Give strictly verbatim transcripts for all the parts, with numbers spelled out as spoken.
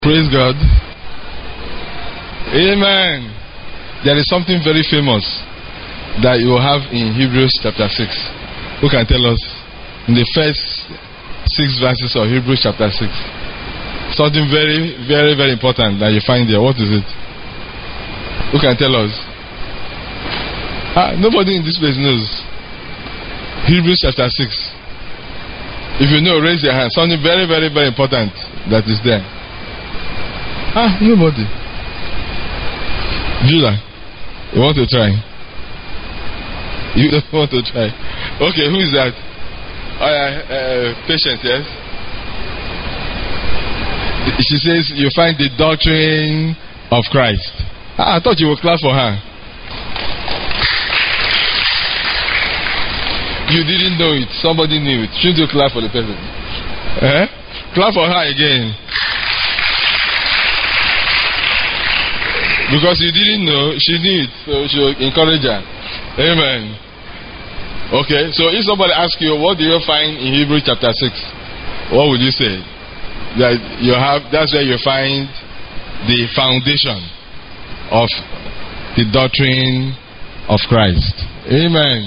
Praise God. Amen. There is something very famous that you will have in Hebrews chapter six. Who can tell us in the first six verses of Hebrews chapter six? Something very, very, very important that you find there. What is it? Who can tell us? Ah, nobody in this place knows. Hebrews chapter six. If you know, raise your hand. Something very, very, very important that is there. Ah, nobody. Judah, you want to try? You don't want to try? Okay, who is that? Oh, yeah, uh, patient, yes? She says you find the doctrine of Christ. Ah, I thought you would clap for her. You didn't know it. Somebody knew it. Shouldn't you clap for the person? Eh? Clap for her again. Because you didn't know, she knew it, so she will encourage her. Amen. Okay, so if somebody asks you, what do you find in Hebrews chapter six? What would you say? That you have, that's where you find the foundation of the doctrine of Christ. Amen.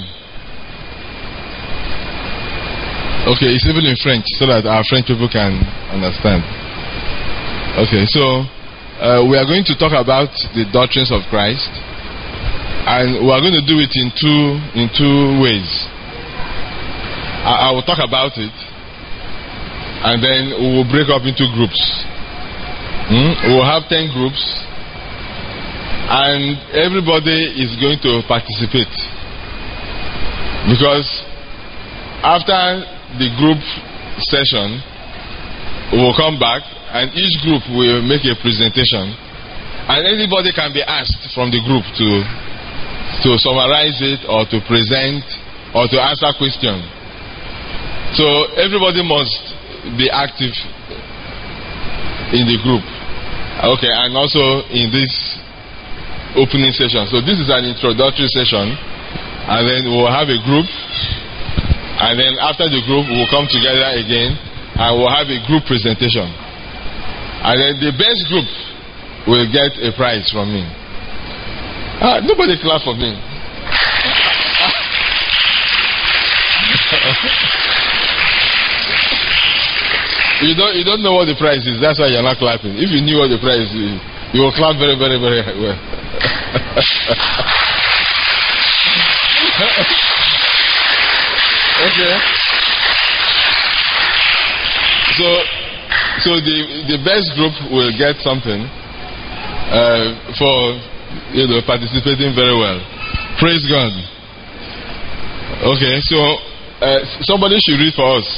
Okay, it's even in French, so that our French people can understand. Okay, so Uh, we are going to talk about the doctrines of Christ, and we are going to do it in two in two ways. I, I will talk about it, and then we will break up into groups. Hmm? We will have ten groups, and everybody is going to participate, because after the group session, we will come back. And each group will make a presentation, and anybody can be asked from the group to to summarize it, or to present, or to answer questions. So everybody must be active in the group. Okay, and also in this opening session. So this is an introductory session, and then we'll have a group, and then after the group we'll come together again, and we'll have a group presentation. And then the best group will get a prize from me. Ah, nobody clap for me. you don't you don't know what the prize is. That's why you're not clapping. If you knew what the prize is, you will clap very, very, very well. Okay. So. So the the best group will get something uh, for you know participating very well. Praise God. Okay, so uh, somebody should read for us.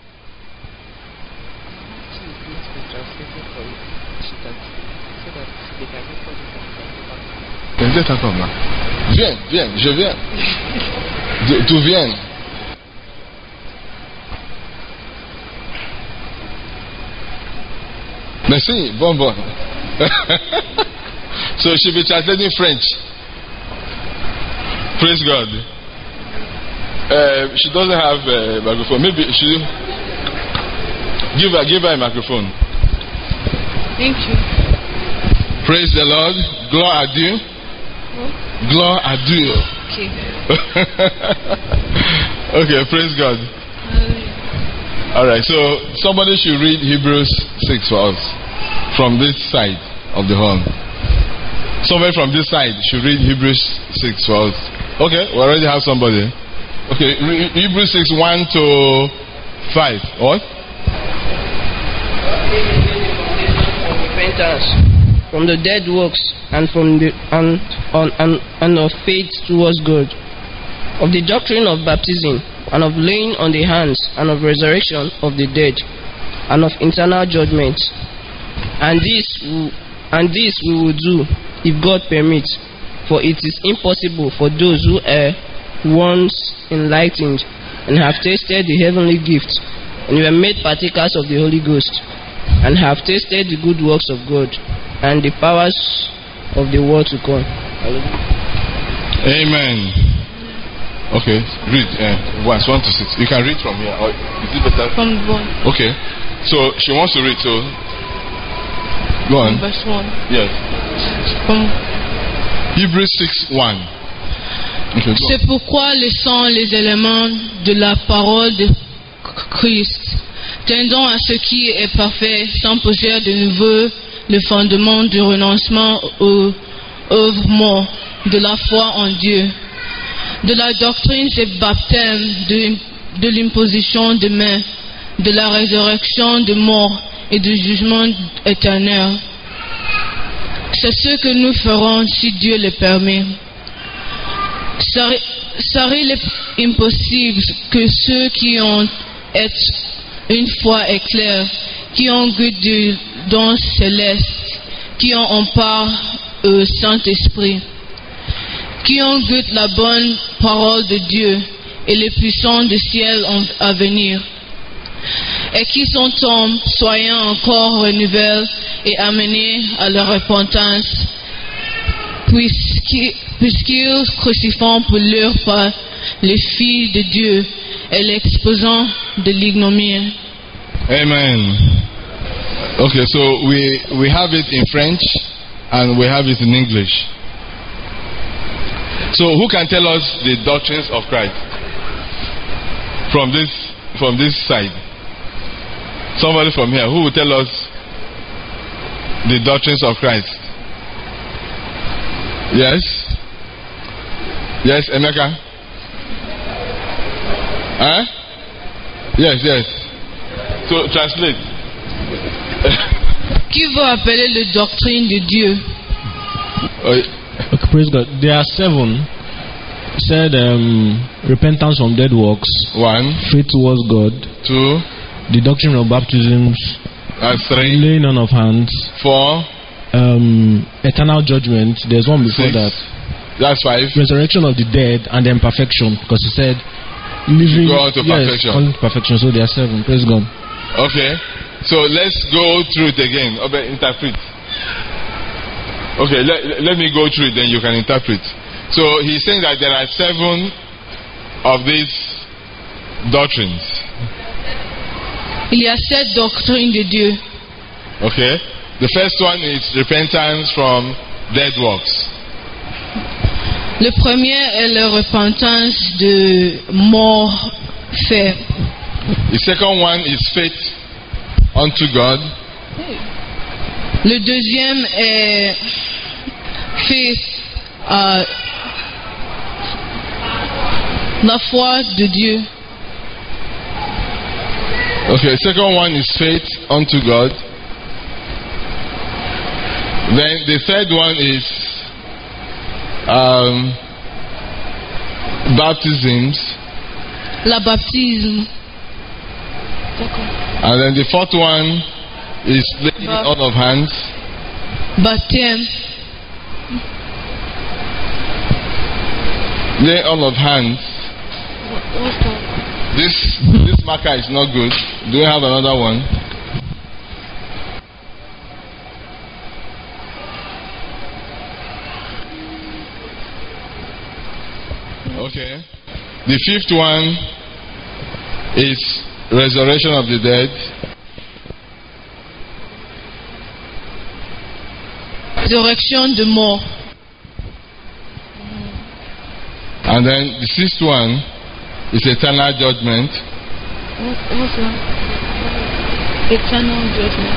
Viens, viens, je viens. Tu viens. Merci, bon, bon. So she'll be translating French. Praise God. Uh, she doesn't have a microphone. Maybe she give her give her a microphone. Thank you. Praise the Lord. Gloire à Dieu. Oh. Gloire à Dieu. Okay. Okay, praise God. Alright, so somebody should read Hebrews six for us from this side of the hall. Somebody from this side should read Hebrews six for us. Okay, we already have somebody. Okay, Hebrews six one to five. What? Repentance from the dead works and from the and on and, and of faith towards God, of the doctrine of baptism, and of laying on the hands, and of resurrection of the dead, and of eternal judgment. And this, and this we will do, if God permits, for it is impossible for those who are once enlightened, and have tasted the heavenly gift, and were made partakers of the Holy Ghost, and have tasted the good works of God, and the powers of the world to come. Amen. Okay, read uh, once, one to six. You can read from here, or is it better? From one. Okay, so she wants to read, so Go on. Verse one. Yes. From Hebrews six one. Okay, go C'est pourquoi, laissant les éléments de la parole de Christ, tendons à ce qui est parfait, sans poser de nouveau le fondement du renoncement aux œuvres mortes, de la foi en Dieu, de la doctrine du baptême, de, de l'imposition de mains, de la résurrection des morts et du jugement éternel. C'est ce que nous ferons si Dieu le permet. Serait-il impossible que ceux qui ont été une foi éclair, qui ont goût du don céleste, qui ont en part au Saint-Esprit, qui ont goût la bonne parole de Dieu et les puissants du ciel à venir, et qui sont tombés, soyant encore renouvelés et amenés à la repentance, puisqu'ils puisqu'ils crucifient pour leur part les filles de Dieu et l'exposant de l'ignominie. Amen. Okay, so we we have it in French and we have it in English. So who can tell us the doctrines of Christ from this from this side? Somebody from here who will tell us the doctrines of Christ? Yes. Yes, Emeka? Huh? Yes, yes. So, translate. Qui veut appeler la doctrine de Dieu? Okay, praise God. There are seven. Said um, repentance from dead works. One. Faith towards God. Two. The doctrine of baptisms. That's three. Laying on of hands. Four. Um, eternal judgment. There's one before Six. that. That's five. Resurrection of the dead, and then perfection, because he said living go on to yes, perfection. on to perfection. So there are seven. Praise God. Okay. So let's go through it again. Okay, interpret. Okay, let, let me go through it, then you can interpret. So he's saying that there are seven of these doctrines. Il y a sept doctrines de Dieu. Okay. The first one is repentance from dead works. Le premier est la repentance de mort fait. The second one is faith unto God. Le deuxième est fait à la foi de Dieu. Okay, second one is faith unto God. Then the third one is um, baptisms. La baptisme. And then the fourth one is laying on of hands. Baptême. Laying on of hands. This this marker is not good. Do we have another one? Okay. The fifth one is resurrection of the dead. Résurrection de mort. And then the sixth one is eternal judgment. What's that? Eternal judgment.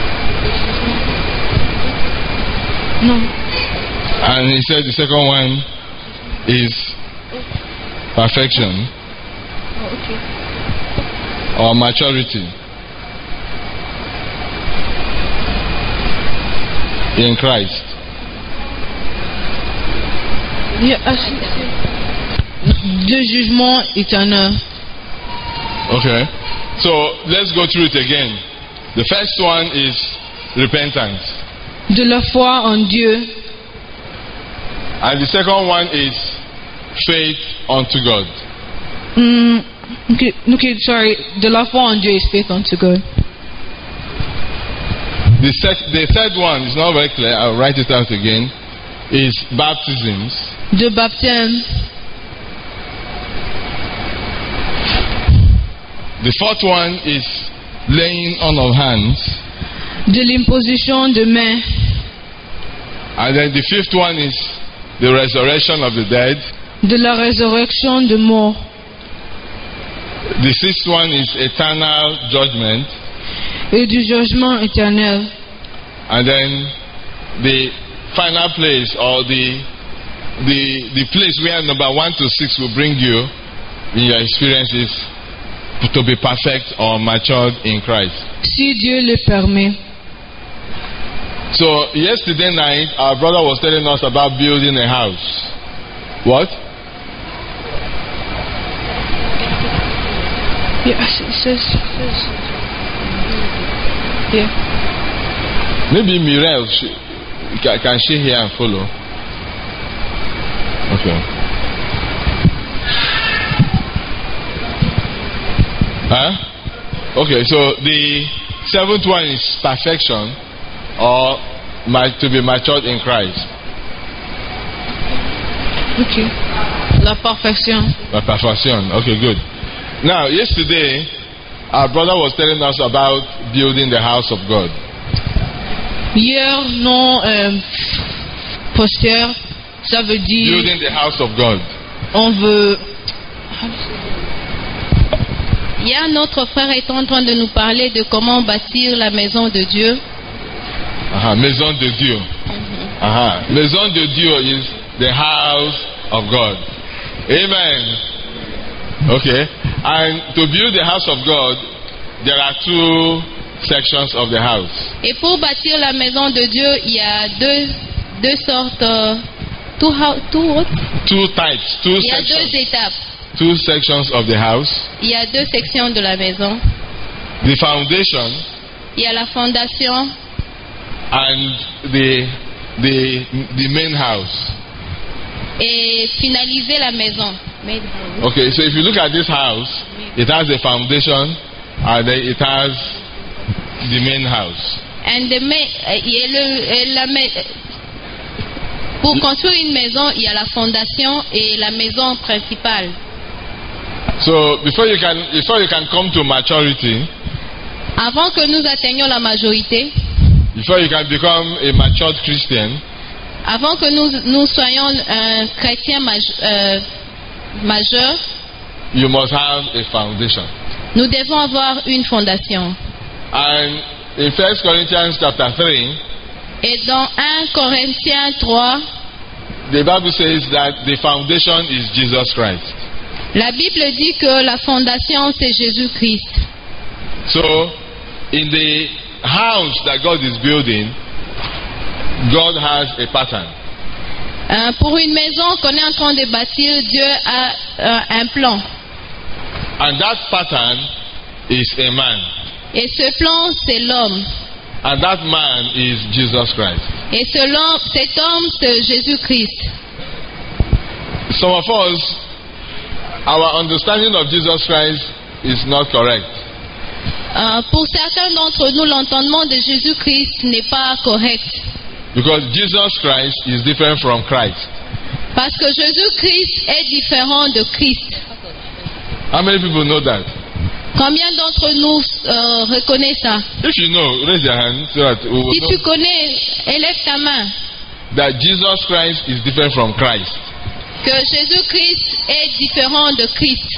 No. And he said the second one is perfection Oh, okay. or maturity in Christ. Yeah, I see. De jugement éternel. Okay. So let's go through it again. The first one is repentance. De la foi en Dieu. And the second one is faith unto God. Mm, okay, okay, sorry. De la foi en Dieu is faith unto God. The, sec- the third one is not very clear. I'll write it out again. Is baptisms. De baptême. The fourth one is laying on of hands. De l'imposition de mains. And then the fifth one is the resurrection of the dead. de la résurrection de mort. The sixth one is eternal judgment. Et du jugement éternel. And then the final place, or the the the place where number one to six will bring you in your experiences to be perfect or matured in Christ. Si Dieu le permet. So yesterday night, our brother was telling us about building a house. What? Yes, it says. Yeah. Maybe Mirel, she, can, can she hear and follow? Okay. Huh? Okay, so the seventh one is perfection, or to be matured in Christ. Okay. La perfection. La perfection. Okay, good. Now, yesterday, our brother was telling us about building the house of God. Hier, non, euh, posture, ça veut dire. Building the house of God. On veut. Hier, notre frère est en train de nous parler de comment bâtir la maison de Dieu. Uh-huh, maison de Dieu. Uh-huh. Maison de Dieu is the house of God. Amen. Okay. And to build the house of God, there are two sections of the house. Et pour bâtir la maison de Dieu, il y a deux, deux sortes, uh, two, how, two what? Two types, two il y a sections. deux étapes. Two sections of the house. Il y a deux sections de la maison. The foundation. Il y a la fondation. And the the the main house. Et finaliser la maison. Okay, so if you look at this house, it has a foundation, and then it has the main house. And the main, et le, et la, pour construire une maison, il y a la fondation et la maison principale. So before you can before you can come to maturity, avant que nous atteignions la majorité, before you can become a matured Christian, avant que nous nous soyons un chrétien maj, euh, majeur, you must have a foundation. Nous devons avoir une fondation. And in First Corinthians chapter three, et dans Premier Corinthiens trois, the Bible says that the foundation is Jesus Christ. La Bible dit que la fondation c'est Jésus-Christ. So, in the house that God is building, God has a pattern. Euh, pour une maison qu'on est en train de bâtir, Dieu a euh, un plan. And that pattern is a man. Et ce plan, c'est l'homme. And that man is Jesus Christ. Et ce l'homme, cet homme, c'est Jésus-Christ. Some of us, our understanding of Jesus Christ is not correct. Euh, pour certains d'entre nous, l'entendement de Jésus-Christ n'est pas correct. Because Jesus Christ is different from Christ. Parce que Jésus-Christ est différent de Christ. How many people know that? Combien d'entre nous euh, reconnaissent ça? If you know, raise your hand so that we will Si know tu connais, élève ta main. that Jesus Christ is different from Christ. Que Jésus-Christ est différent de Christ.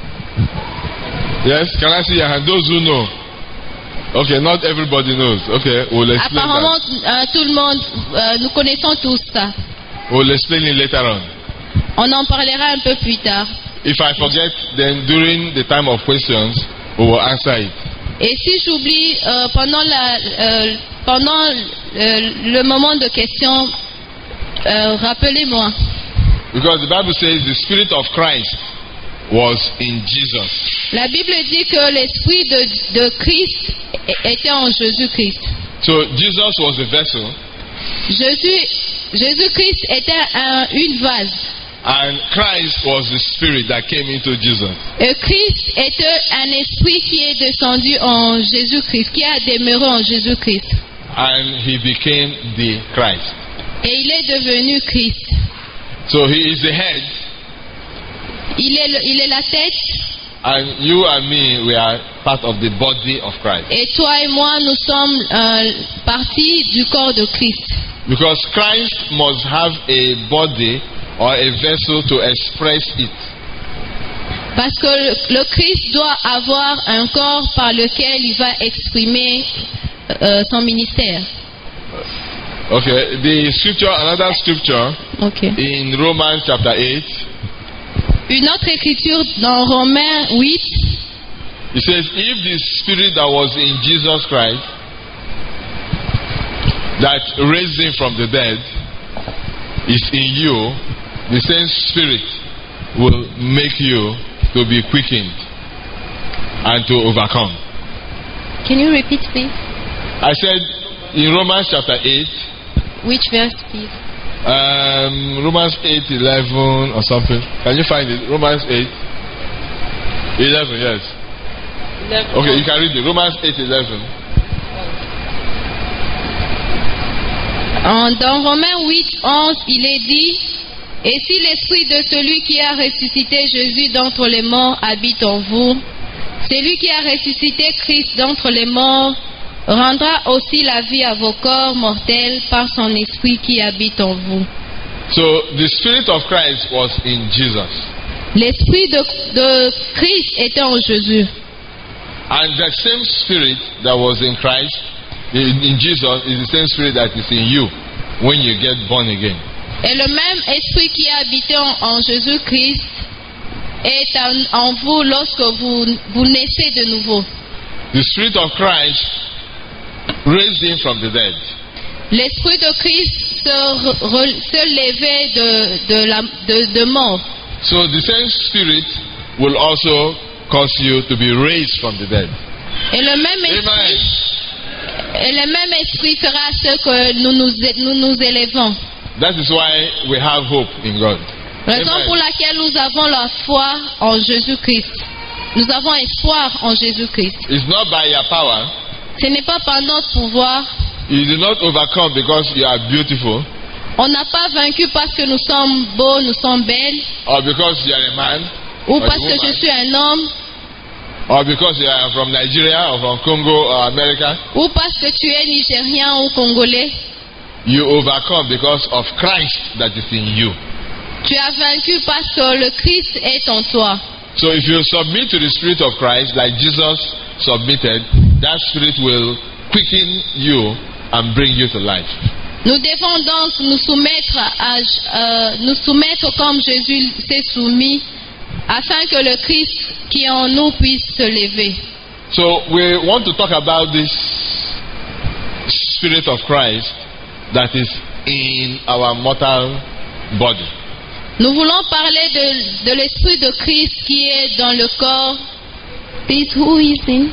Yes, can I see your hand? Those who know. Okay, not everybody knows. Okay, we'll explain Apparemment, that. euh, tout le monde, euh, nous connaissons tous ça. We'll explain it later on. On en parlera un peu plus tard. If I forget, then during the time of questions, we will answer it. Et si j'oublie euh, pendant, la, euh, pendant euh, le moment de questions, euh, rappelez-moi. Because the Bible says the Spirit of Christ was in Jesus. La Bible dit que l'esprit de, de Christ était en Jésus-Christ. So Jesus was the vessel. Jésus, Jésus-Christ était un, une vase. And Christ was the Spirit that came into Jesus. Et Christ était un esprit qui est descendu en Jésus-Christ, qui a demeuré en Jésus-Christ. And he became the Christ. Et il est devenu Christ. So he is the head. Il est, le, il est la tête. And you and me, we are part of the body of Christ. Et toi et moi, nous sommes euh, partie du corps de Christ. Because Christ must have a body or a vessel to express it. Parce que le, le Christ doit avoir un corps par lequel il va exprimer euh, son ministère. Okay, the scripture, another scripture Okay. in Romans chapter eight, Une autre écriture dans Romains huit, it says, if the spirit that was in Jesus Christ, that raised him from the dead, is in you, the same spirit will make you to be quickened and to overcome. Can you repeat please? I said in Romans chapter eight, Which verse please? um, Romans eight eleven or something. Can you find it? Romans eight eleven, yes. Okay, you can read it. Romans eight eleven. En- Dans Romains huit onze, il est dit: et si l'esprit de celui qui a ressuscité Jésus d'entre les morts habite en vous, celui qui a ressuscité Christ d'entre les morts rendra aussi la vie à vos corps mortels par son esprit qui habite en vous. So the spirit of Christ was in Jesus, L'esprit de, de Christ était en Jésus. and the same spirit that was in Christ, in, in Jesus, is the same spirit that is in you when you get born again. Et le même esprit qui a habité en, en Jésus-Christ est en, en vous lorsque vous, vous naissez de nouveau. The spirit of Christ raised him from the dead. L'esprit de Christ se, re, se levait de, de, la, de, de mort. So the same spirit will also cause you to be raised from the dead. Et le même Amen. esprit, et le même esprit fera ce que nous nous, nous, nous élevons. That is why we have hope in God. Raison Amen. pour laquelle nous avons la foi en Jésus-Christ. Nous avons espoir en Jésus-Christ. It's not by your power. Ce n'est pas par notre pouvoir. You do not overcome because you are beautiful, On n'a pas vaincu parce que nous sommes beaux, nous sommes belles, or because you are a man, ou or a parce que woman, je suis un homme, or because you are from Nigeria or from Congo or America. ou parce que tu es nigérien ou congolais. You overcome because of Christ that is in you. Tu as vaincu parce que le Christ est en toi. So if you submit to the Spirit of Christ like Jesus submitted, that Spirit will quicken you and bring you to life. Nous devons donc nous soumettre, à, euh, nous soumettre comme Jésus s'est soumis, afin que le Christ qui est en nous puisse se lever. So we want to talk about this Spirit of Christ that is in our mortal body. Nous voulons parler de, de l'esprit de Christ qui est dans le corps. This who is in?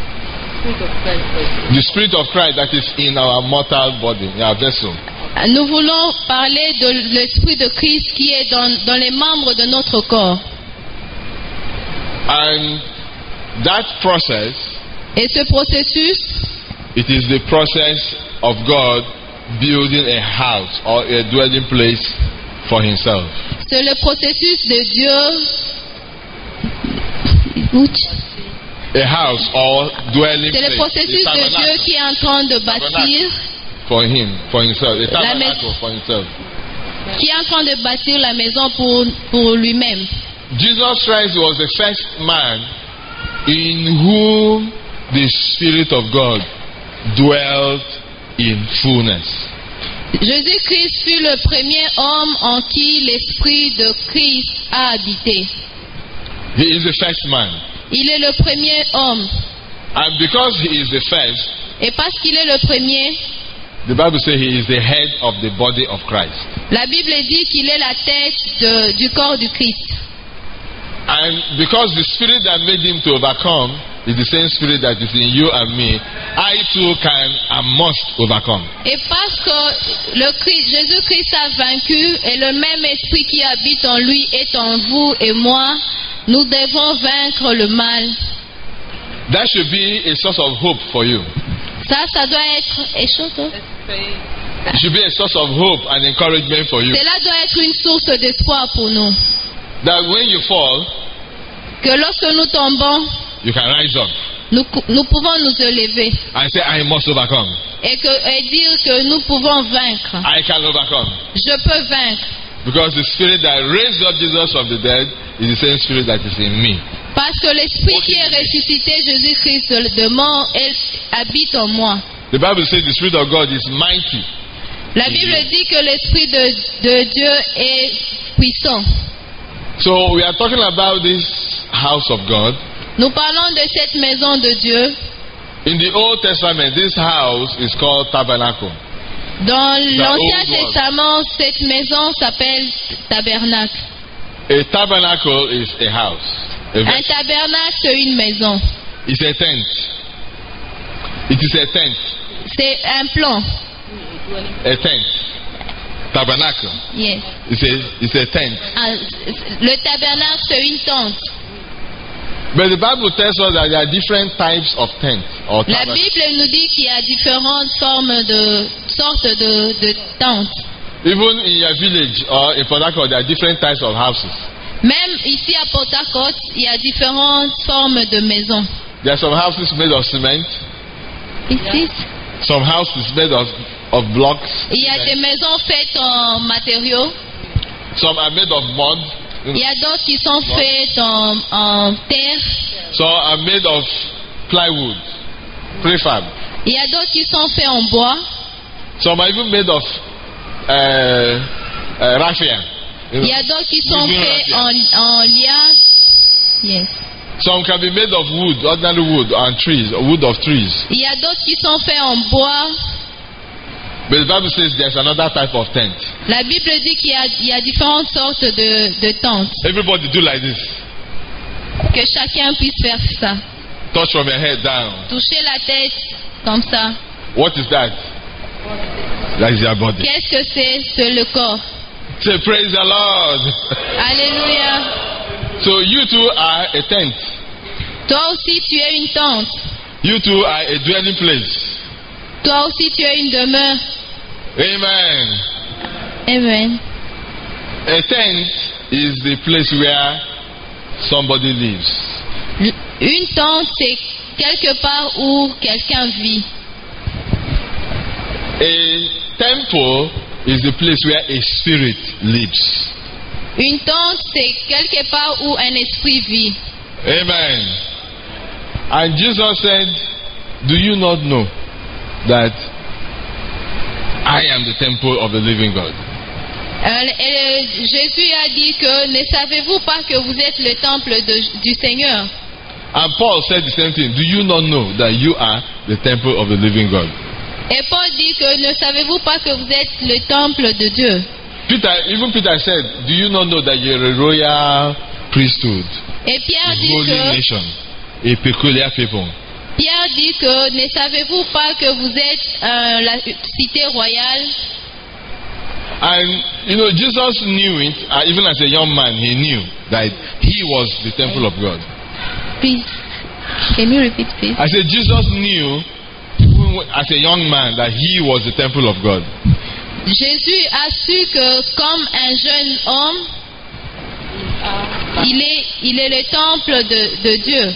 The Spirit of Christ that is in our mortal body, in our vessel. Nous voulons parler de l'esprit de Christ qui est dans, dans les membres de notre corps. And that process, Et ce processus, it is the process of God building a house or a dwelling place for himself. c'est le processus de Dieu. A house or dwelling C'est le place. processus a de Dieu tabernacle qui est en train de bâtir, for him, for himself. A La tabernacle maison. for himself. qui est en train de bâtir la maison pour, pour lui-même. Jesus Christ was the first man in whom the Spirit of God dwelt in fullness. Jésus-Christ fut le premier homme en qui l'esprit de Christ a habité. He is the first man. Il est le premier homme. And because he is the first, Et parce qu'il est le premier, the Bible says he is the head of the body of Christ. la Bible dit qu'il est la tête de- du corps du Christ. And because the Spirit that made him to overcome is the same Spirit that is in you and me, I too can and must overcome. Et parce que le Christ, Jésus-Christ a vaincu et le même esprit qui habite en lui est en vous et moi, nous devons vaincre le mal. That should be a source of hope for you. Ça, ça doit être... et chose, hein? It should be a source of hope and encouragement for you. Cela doit être une source d'espoir pour nous. That when you fall, Que lorsque nous tombons, you can rise up. nous, nous pouvons nous élever and say, I must overcome. et, que, et dire que nous pouvons vaincre. I can overcome. Je peux vaincre. Because the spirit that raised up Jesus from the dead is the same spirit that is in me. Parce que l'esprit qui est ressuscité, Jésus-Christ de mort, elle habite en moi. The Bible says the spirit of God is mighty. La Bible dit que l'esprit de, de Dieu est puissant. So we are talking about this house of God. Nous parlons de cette maison de Dieu. In the Old Testament, this house is called tabernacle. Dans The l'Ancien old one. Testament, cette maison s'appelle tabernacle. A tabernacle is a house. A Un vessel. tabernacle, c'est une maison. It's a tent. It is a tent. C'est un plan. A tent. Tabernacle. Yes. It's a, it's a tent. Ah, Le tabernacle, c'est une tente. But the Bible tells us that there are different types of tents or La tabernacles. Bible nous dit qu'il y a différentes formes de sortes de, de tentes. Even in your village or in Port Harcourt, there are different types of houses. Même ici à Port Harcourt, il y a différentes formes de maisons. There are some houses made of cement, Ici, some houses made of, of blocks, il y a des maisons faites en matériaux. some are made of mud, you Il y know, a d'autres qui sont faites en, en terre. some are made of plywood, prefab. Il y a d'autres qui sont faits en bois. Some are even made of uh, uh, raffia. You know. Il y a d'autres qui sont Wooden faits en, raffia. en liard. Yes. Some can be made of wood, ordinary wood, and trees, wood of trees. Il y a d'autres qui sont faits en bois. But the Bible says there's another type of tent. La Bible dit qu'il y a, il y a différentes sortes de, de tentes. Everybody do like this. Que chacun puisse faire ça. Touch from your head down. Toucher la tête comme ça. What is that? That is your body. Qu'est-ce que c'est? C'est le corps. Say praise the Lord. Alléluia. So you two are a tent. Toi aussi, tu es une tente. You two are a dwelling place. Toi aussi, tu es une demeure. Amen. Amen. A tent is the place where somebody lives. Une tente, c'est quelque part où quelqu'un vit. A temple is the place where a spirit lives. Une tente, c'est quelque part où un esprit vit. Amen. And Jesus said, do you not know that I am the temple of the living God? Euh, et Jésus a dit que ne savez-vous pas que vous êtes le temple de- du Seigneur? And Paul said the same thing. Do you not know that you are the temple of the living God? Et Paul dit que ne savez-vous pas que vous êtes le temple de Dieu? Peter, even Peter said, do you not know that you're a royal priesthood, Et a Pierre dit holy que nation, a peculiar people? Pierre dit que ne savez-vous pas que vous êtes euh, la cité royale? And, you know, Jesus knew it, uh, even as a young man, he knew that he was the temple of God. Please, can you repeat, please? I said, Jesus knew, even as a young man, that he was the temple of God. Jésus a su que comme un jeune homme, il est, il est le temple de, de Dieu.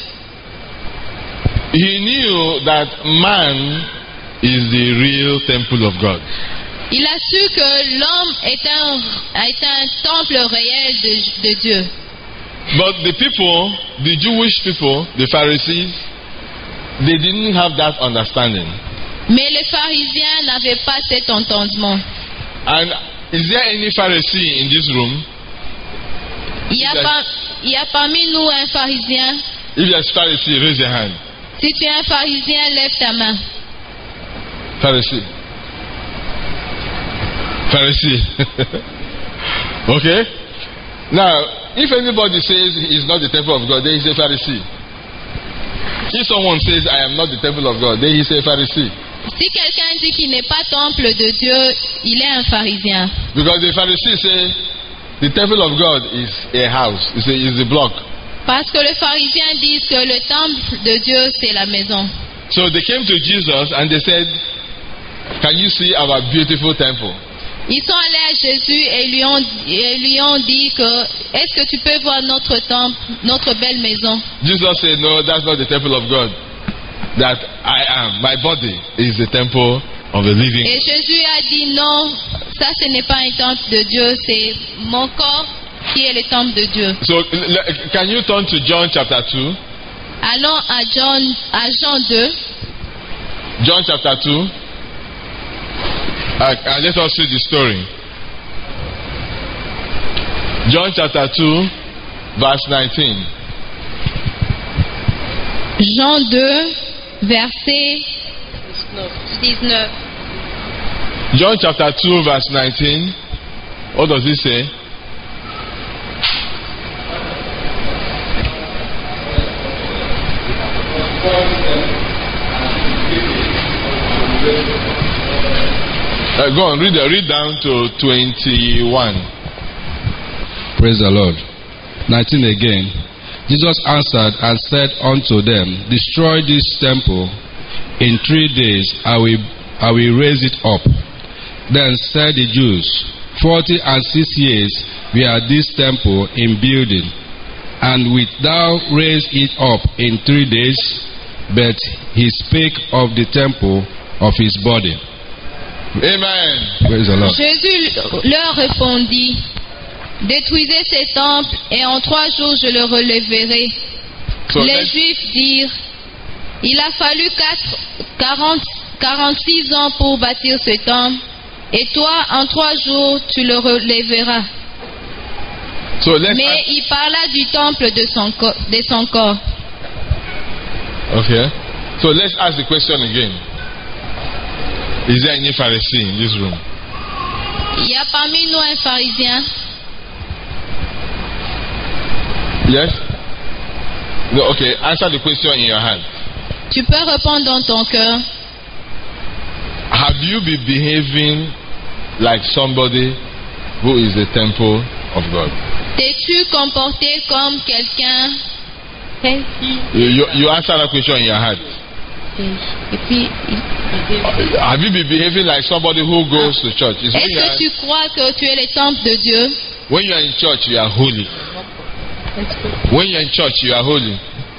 He knew that man is the real temple of God. Il a su que l'homme est un, est un temple réel de, de Dieu. But the people, the Jewish people, the Pharisees, they didn't have that understanding. Mais les pharisiens n'avaient pas cet entendement. And is there any Pharisee in this room? Il y a, par, il y a parmi nous un pharisien. If there's Pharisee, raise your hand. Si tu es un pharisien, lève ta main. Pharisee. Pharisee. Okay? Now, if anybody says he's not the temple of God, then he's a Pharisee. If someone says, I am not the temple of God, then he's a Pharisee. Si quelqu'un dit qu'il n'est pas temple de Dieu, il est un pharisien. Because the Pharisees say, the temple of God is a house, is a, is a block. Parce que les pharisiens disent que le temple de Dieu, c'est la maison. So they came to Jesus and they said, can you see our beautiful temple? Ils sont allés à Jésus et lui ont, et lui ont dit que est-ce que tu peux voir notre temple, notre belle maison? Jesus said, no, that's not the temple of God. that I am, my body is the temple of the living Et God. Jésus a dit non, ça ce n'est pas un temple de Dieu, c'est mon corps qui est le temple de Dieu. So l- l- can you turn to John chapter two? Allons à John, à Jean deux. John chapter two. Uh, and let us see the story. John chapter two, verse nineteen. Jean deux, verset dix-neuf. John chapter two, verse nineteen. What does it say? Uh, go on, read, read down to twenty-one. Praise the Lord. nineteen again. Jesus answered and said unto them, Destroy this temple, in three days I will, I will raise it up. Then said the Jews, Forty and six years were this temple in building, and wilt thou raise it up in three days? But he spake of the temple of his body. Amen. Praise the Lord. Jésus leur répondit, détruisez ces temples et en trois jours je le relèverai. So Les let's- Juifs dirent, il a fallu quatre, quarante, quarante-six ans pour bâtir ce temple et toi en trois jours tu le relèveras. So let's Mais il parla du temple de son, co- de son corps. okay. So let's ask the question again. Is there any Pharisee in this room? Il y a parmi nous un pharisien. Yes? No, okay, answer the question in your hand. Tu peux répondre dans ton cœur. Have you been behaving like somebody who is the temple of God? T'es-tu comporté comme quelqu'un? You, you, you answer that question in your heart. Et puis, Have you been behaving like somebody who goes to church? It's when, est-ce you are, que tu crois que tu es le temple de Dieu? when you are in church, you are holy. When you are in church, you are holy.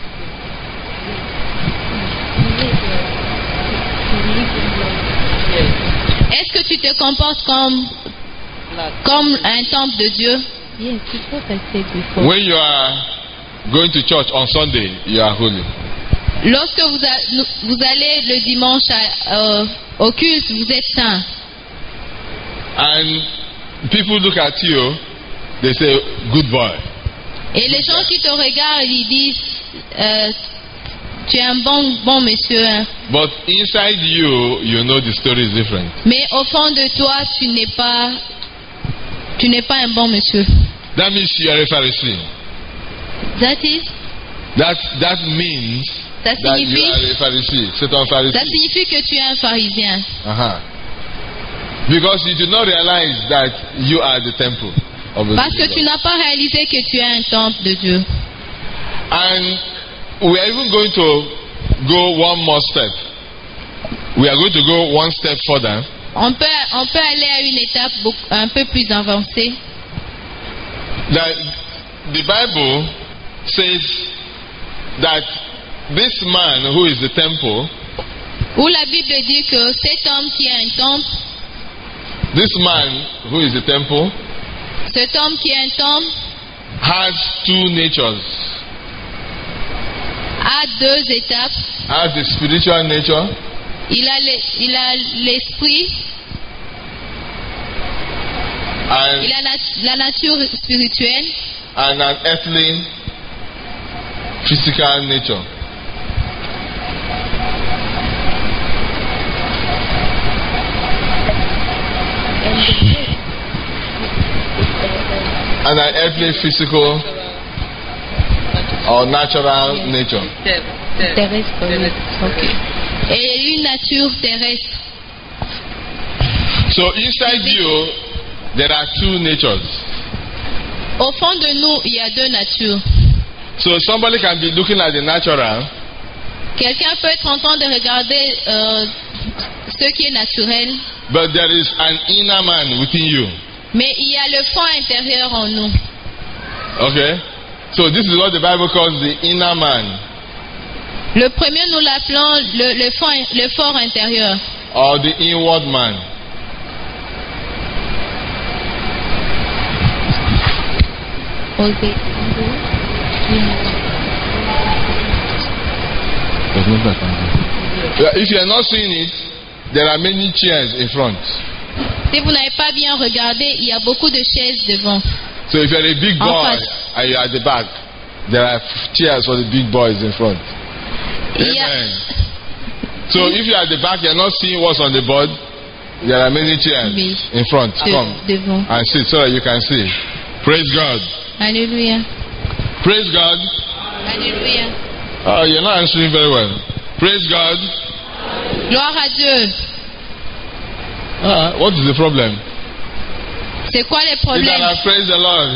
Est-ce que tu te comportes comme, comme un temple de Dieu? When you are going to church on Sunday, you are holy. Lorsque vous, a- vous allez le dimanche à- euh, au culte, vous êtes saint. And people look at you, they say, good boy. Et les gens qui te regardent, ils disent, euh, tu es un bon, bon monsieur. Hein. But inside you, you know the story is different. Mais au fond de toi, tu n'es pas, tu n'es pas un bon monsieur. That means you are a Pharisee. That is, That, that means ça that you signifie, are a Pharisee. C'est un ça Pharisee. signifie que tu es un pharisien. Uh-huh. Because you do not realize that you are the temple of the Parce que living tu God. n'as pas réalisé que tu es un temple de Dieu. And we are even going to go one more step. We are going to go one step further. On peut, on peut aller à une étape beaucoup- un peu plus avancée. That the Bible says that this man who is the temple, Où la Bible dit que cet homme qui est un temple, this man who is the temple, cet homme qui est un temple, has two natures. a deux étapes. Has the spiritual nature Il a le- il a l'esprit, and, il a nat- la nature spirituelle and an earthly physical nature. And an earthly physical or natural nature. terrestre. Ok. Et une nature terrestre. So inside you, there are two natures. Au fond de nous, il y a deux natures. So somebody can be looking at the natural, Quelqu'un peut être en train de regarder euh, ce qui est naturel, but there is an inner man within you. mais il y a le fond intérieur en nous. Okay? So this is what the Bible calls the inner man. Le premier, nous l'appelons le, le, fort, le fort intérieur. Or the inward man. If you are not seeing it, there are many chairs in front. Si vous n'avez pas bien regardé, il y a beaucoup de chaises devant. So if you are a big En boy face. and you are at the back, there are chairs for the big boys in front. Il y a- Amen. So if you are at the back, you are not seeing what's on the board. There are many chairs Oui. in front. de- Come devant. and sit so that you can see. Praise God. Alléluia. Praise God. Alléluia. Oh, you're not answering very well. Praise God. Gloire à Dieu. Ah, what is the problem? C'est quoi les You can problèmes? have praise the Lord.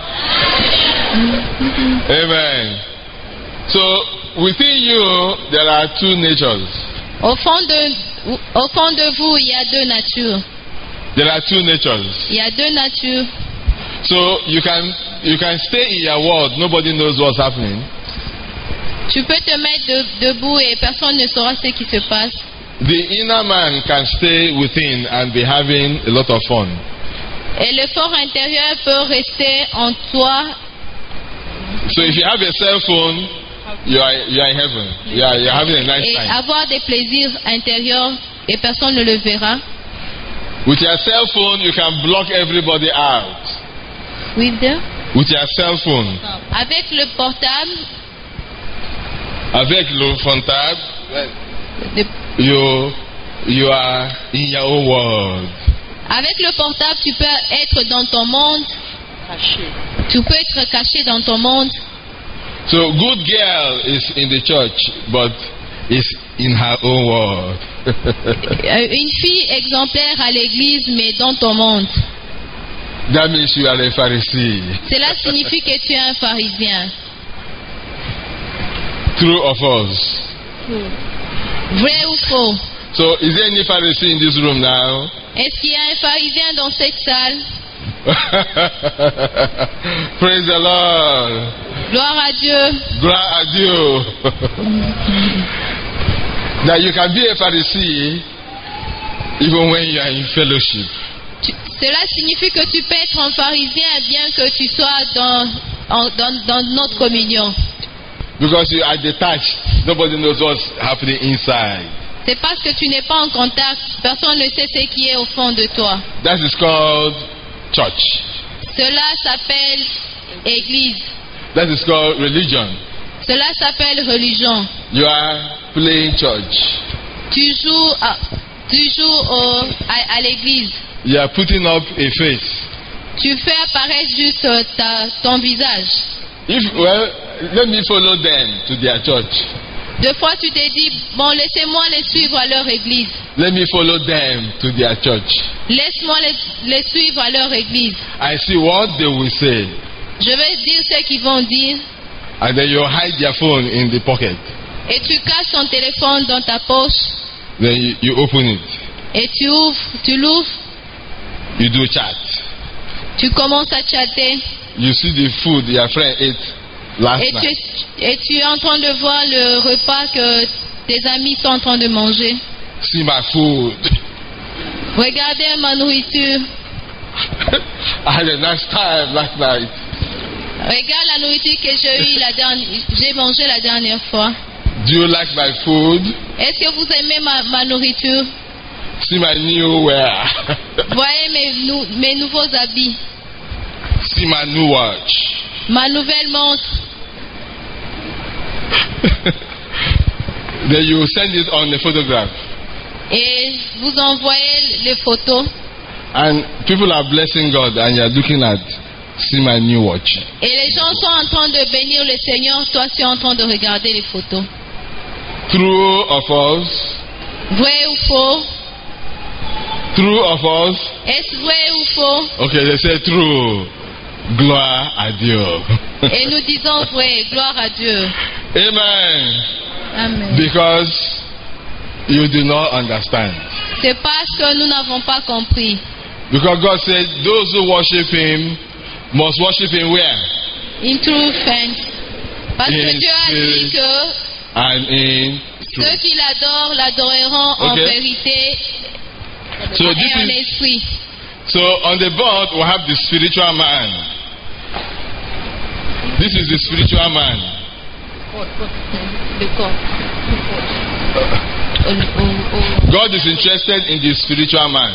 Amen. So within you there are two natures. Au fond de, au fond de vous, il y a deux natures. There are two natures. Il y a deux natures. So you can you can stay in your world. Nobody knows what's happening. Tu peux te mettre de- debout et personne ne saura ce qui se passe. The inner man can stay within and be having a lot of fun. Et le fort intérieur peut rester en toi. So if you have a cell phone, you are you are in heaven. You are you're having a nice Et time. avoir des plaisirs intérieurs et personne ne le verra. With your cell phone, you can block everybody out. With the- With your cell phone, Avec le portable, avec le portable, le- you you are in your own world. avec le portable, tu peux être dans ton monde. Tu peux être caché dans ton monde. So good girl is in the church, but is in her own world. Euh, Une fille exemplaire à l'église, mais dans ton monde. That means you are a Pharisee. Cela signifie que tu es un pharisien. True or false? Vrai ou faux? So is there any Pharisee in this room now? Est-ce qu'il y a un pharisien dans cette salle? Praise the Lord. Gloire à Dieu. Gloire à Dieu. Now you can be a Pharisee even when you are in fellowship. Tu- cela signifie que tu peux être un pharisien bien que tu sois dans, en- dans, dans notre communion. Because you are detached. Nobody knows what's happening inside. C'est parce que tu n'es pas en contact. Personne ne sait ce qui est au fond de toi. That is called church. Cela s'appelle église. That is called religion. Cela s'appelle religion. You are playing church. Tu joues à, tu joues au- à, à l'église. You are putting up a face. Tu fais apparaître juste euh, ta, ton visage. If well, let me follow them to their church. Deux fois tu t'es dit, bon, laissez-moi les suivre à leur église. Let me follow them to their church. Laisse-moi les, les suivre à leur église. I see what they will say. Je vais dire ce qu'ils vont dire. And then you hide their phone in the pocket. Et tu caches ton téléphone dans ta poche. Then you, you open it. Et tu ouvres, tu l'ouvres. You do chat. Tu commences à chatter. You see the food your friend ate last Et tu, night. es, et tu es en train de voir le repas que tes amis sont en train de manger. See my food. Regardez ma nourriture. I had a nice time last night. Regarde la nourriture que j'ai eu la dernière, j'ai mangé la dernière fois. Do you like my food? Est-ce que vous aimez ma, ma nourriture? See my new wear. Voyez mes, nou- mes nouveaux habits, See my new watch. ma nouvelle montre. Then you send it on a photograph. Et vous envoyez les photos. And people are blessing God and you're looking at, see my new watch. Et les gens sont en train de bénir le Seigneur. Toi, tu es en train de regarder les photos. True or false? Vrai ou faux? True or false? Est-ce vrai ou faux? Okay, they say true. Gloire à Dieu. Et nous disons vrai. Gloire à Dieu. Amen. Amen. Because you do not understand. C'est parce que nous n'avons pas compris. Because God said, those who worship Him must worship Him where? In true faith. Parce que In Dieu a dit spirit que and in Ceux truth. qui l'adorent l'adoreront en Okay. vérité So et this en is esprit. so on the board we have the spiritual man. This is the spiritual man. Le corps. Au- au- au- God is interested in the spiritual man.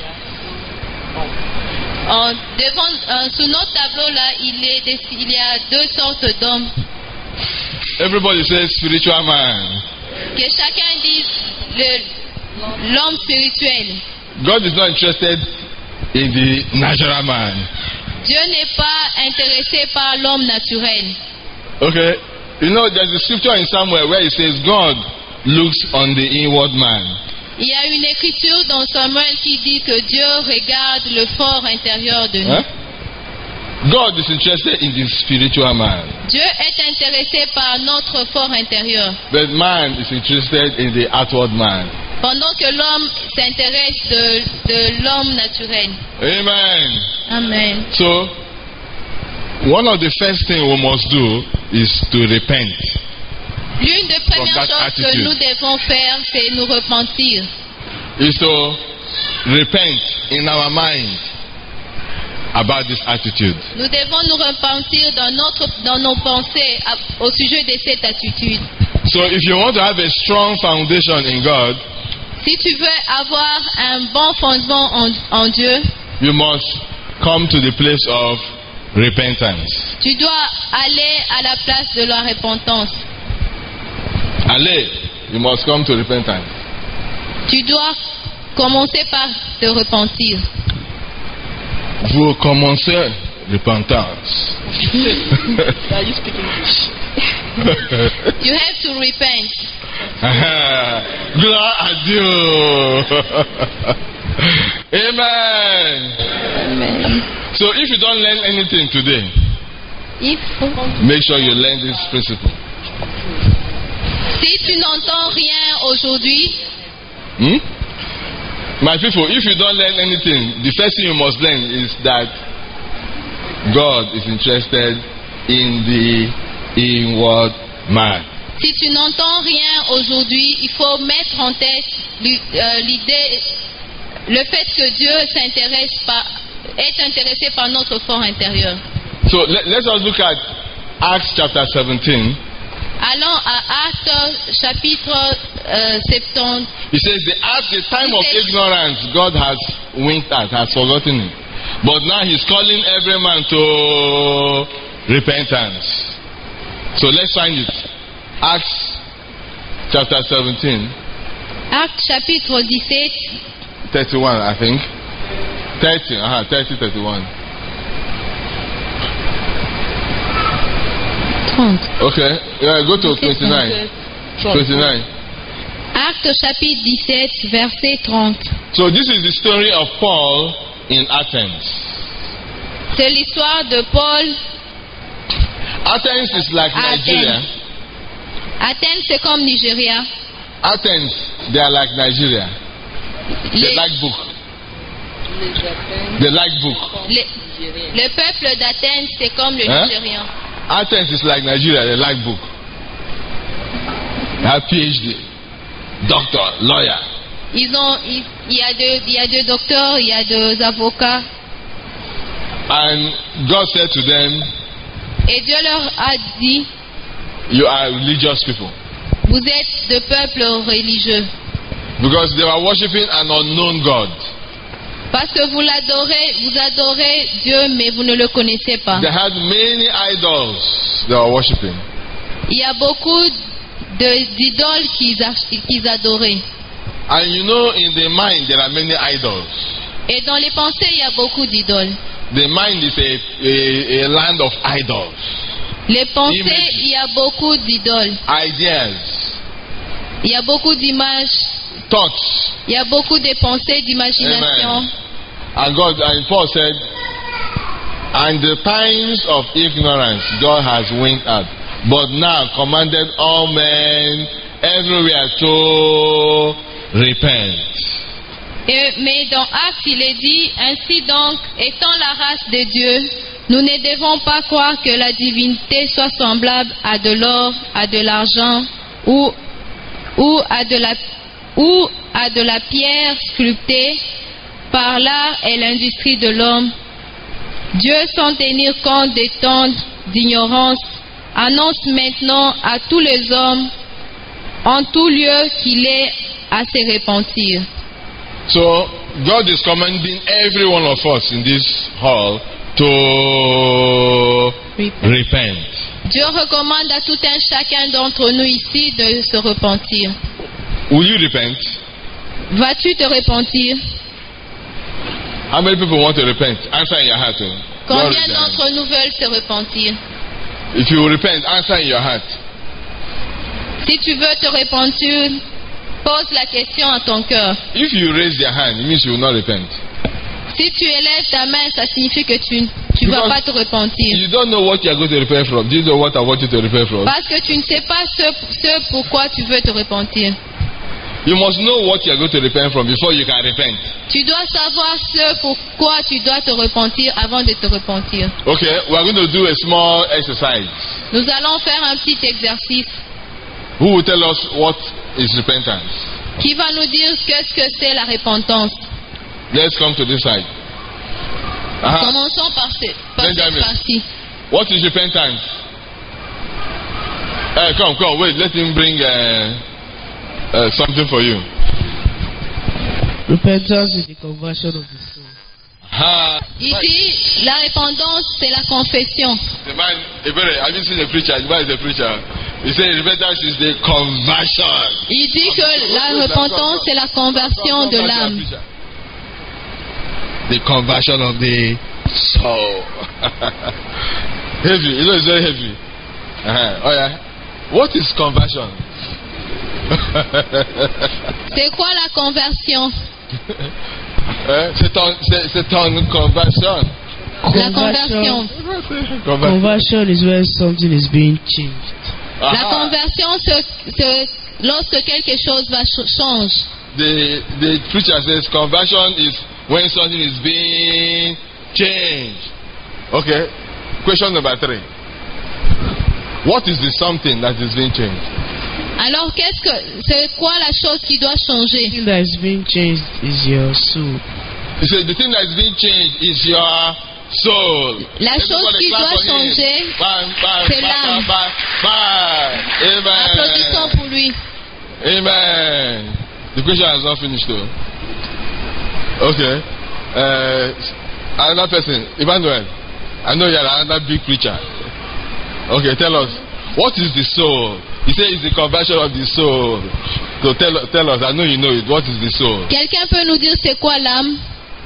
en- devant, euh, sous notre tableau là, il, est des- il y a deux sortes d'hommes. Everybody says spiritual man. Que chacun dise le- l'homme spirituel. God is not interested in the natural man. Dieu n'est pas intéressé par l'homme naturel. Okay? You know, there's a scripture in somewhere where it says God looks on the inward man. Il y a une écriture dans Samuel qui dit que Dieu regarde le fort intérieur de nous. Huh? God is interested in the spiritual man. Dieu est intéressé par notre fort intérieur, But man is interested in the outward man. pendant que l'homme s'intéresse de, de l'homme naturel. Amen. Amen. So, one of the first things we must do is to repent. L'une des premières that choses que attitude. nous devons faire, c'est nous repentir. Is to repent in our mind about this attitude. Nous devons nous repentir dans, notre, dans nos pensées à- au sujet de cette attitude. So, if you want to have a strong foundation in God, Si tu veux avoir un bon fondement en, en Dieu, you must come to the place of repentance. tu dois aller à la place de la repentance. Allez, you must come to repentance. Tu dois commencer par te repentir. Vous commencez repentance. Are you speaking English? You have to repent. Gloire à Dieu. Amen. Amen. So if you don't learn anything today, Il faut- make sure you learn this principle. Si tu n'entends rien aujourd'hui, Hmm? My people, if you don't learn anything, the first thing you must learn is that God is interested in the inward man. si tu n'entends rien aujourd'hui, il faut mettre en tête l'i- euh, l'idée, le fait que Dieu s'intéresse par, est intéressé par notre fort intérieur. So let, let us look at Acts chapter seventeen. Allons à Actes chapitre euh, soixante-dix. It says, the, at the time of He says- ignorance, God has winked at, has forgotten it. But now He's calling every man to repentance. So let's find it. Acts chapter seventeen, Actes chapitre dix-sept, thirty-one, I think. thirty, uh-huh, thirty, thirty-one. trente. Okay, yeah, go to twenty-nine. twenty-nine. Actes chapitre dix-sept, verset trente. So this is the story of Paul in Athens. C'est l'histoire de Paul. Athens is like Athens. Nigeria. Athènes, c'est comme Nigeria. Athens, they are like Nigeria. They Les- like book. They like book. les- le peuple d'Athènes, c'est comme le Hein? Nigérian. Athens is like Nigeria. They like book. They have PhD, doctor, lawyer. Ils ont, il il y a deux, il y a deux docteurs, il y a deux avocats. And God said to them, Et Dieu leur a dit, you are religious people. vous êtes de peuple religieux. Because they were worshiping an unknown God. Parce que vous l'adorez, vous adorez Dieu, mais vous ne le connaissez pas. They had many idols they were worshiping. Il y a beaucoup de- d'idoles qu'ils ach- qu'ils adoraient. And you know, in the mind, there are many idols. Et dans les pensées, il y a beaucoup d'idoles. The mind is a, a, a land of idols, Les pensées, Images. il y a beaucoup d'idoles. ideas, Il y a beaucoup d'images. thoughts. Il y a beaucoup de pensées, d'imagination. Amen. And God and Paul said, and the times of ignorance God has winked at, but now commanded all men everywhere to repent. Et- mais dans Actes, il est dit, ainsi donc, étant la race de Dieu, nous ne devons pas croire que la divinité soit semblable à de l'or, à de l'argent, ou, ou, à de la, ou à de la pierre sculptée, par là est l'industrie de l'homme. Dieu, sans tenir compte des temps d'ignorance, annonce maintenant à tous les hommes en tout lieu qu'il est à se repentir. So, God is commanding every one of us in this hall to repent. Dieu recommande à tout un chacun d'entre nous ici de se repentir. Will you repent? Vas-tu te repentir? How many people want to repent? Answer in your heart. Oh. Combien d'entre nous veulent se repentir? If you repent, answer in your heart. Si tu veux te repentir, pose la question à ton cœur. If you raise your hand, it means you will not repent. Si tu élèves ta main, ça signifie que tu ne vas pas te repentir. You don't know what you are going to repent from. Do you know what I want you to repent from? Parce que tu ne sais pas ce, ce pourquoi tu veux te repentir. You must know what you are going to repent from before you can repent. Tu dois savoir ce pourquoi tu dois te repentir avant de te repentir. Okay, we are going to do a small exercise. Nous allons faire un petit exercice. Who will tell us what is repentance? Qui va nous dire qu'est-ce que c'est la repentance? Let's come to this side. Uh-huh. Commençons par, ce, par cette partie. What is repentance? Uh, come, come, wait, let him bring uh, uh, something for you. Repentance is the conversion of the soul. Ah, Ici, la repentance, c'est la confession. The man, have you seen the preacher? The man is a preacher. He said repentance is the conversion. Il dit que la repentance, c'est la conversion de l'âme. The conversion of the soul. Heavy, you know it's very heavy. Uh-huh. Oh yeah. What is conversion? C'est quoi la conversion? uh, c'est ton, c'est, c'est ton conversion. La conversion. Conversion is when something is being changed. La conversion, c'est lorsque quelque chose va ch- change. The the preacher says conversion is when something is being changed. Okay. Question number three. What is the something that is being changed? Alors, qu'est-ce que c'est quoi la chose qui doit changer? The thing that is being changed is your soul. He said the thing that is being changed is your soul. La chose qui doit changer, c'est l'âme. Amen. Applaudissons pour lui. Amen. The question has not finished though. Okay. Uh, another person, Emmanuel. I know you are another big preacher. Okay, tell us. What is the soul? He said it's the conversion of the soul. So tell, tell us, I know you know it. What is the soul? Quelqu'un peut nous dire c'est quoi l'âme?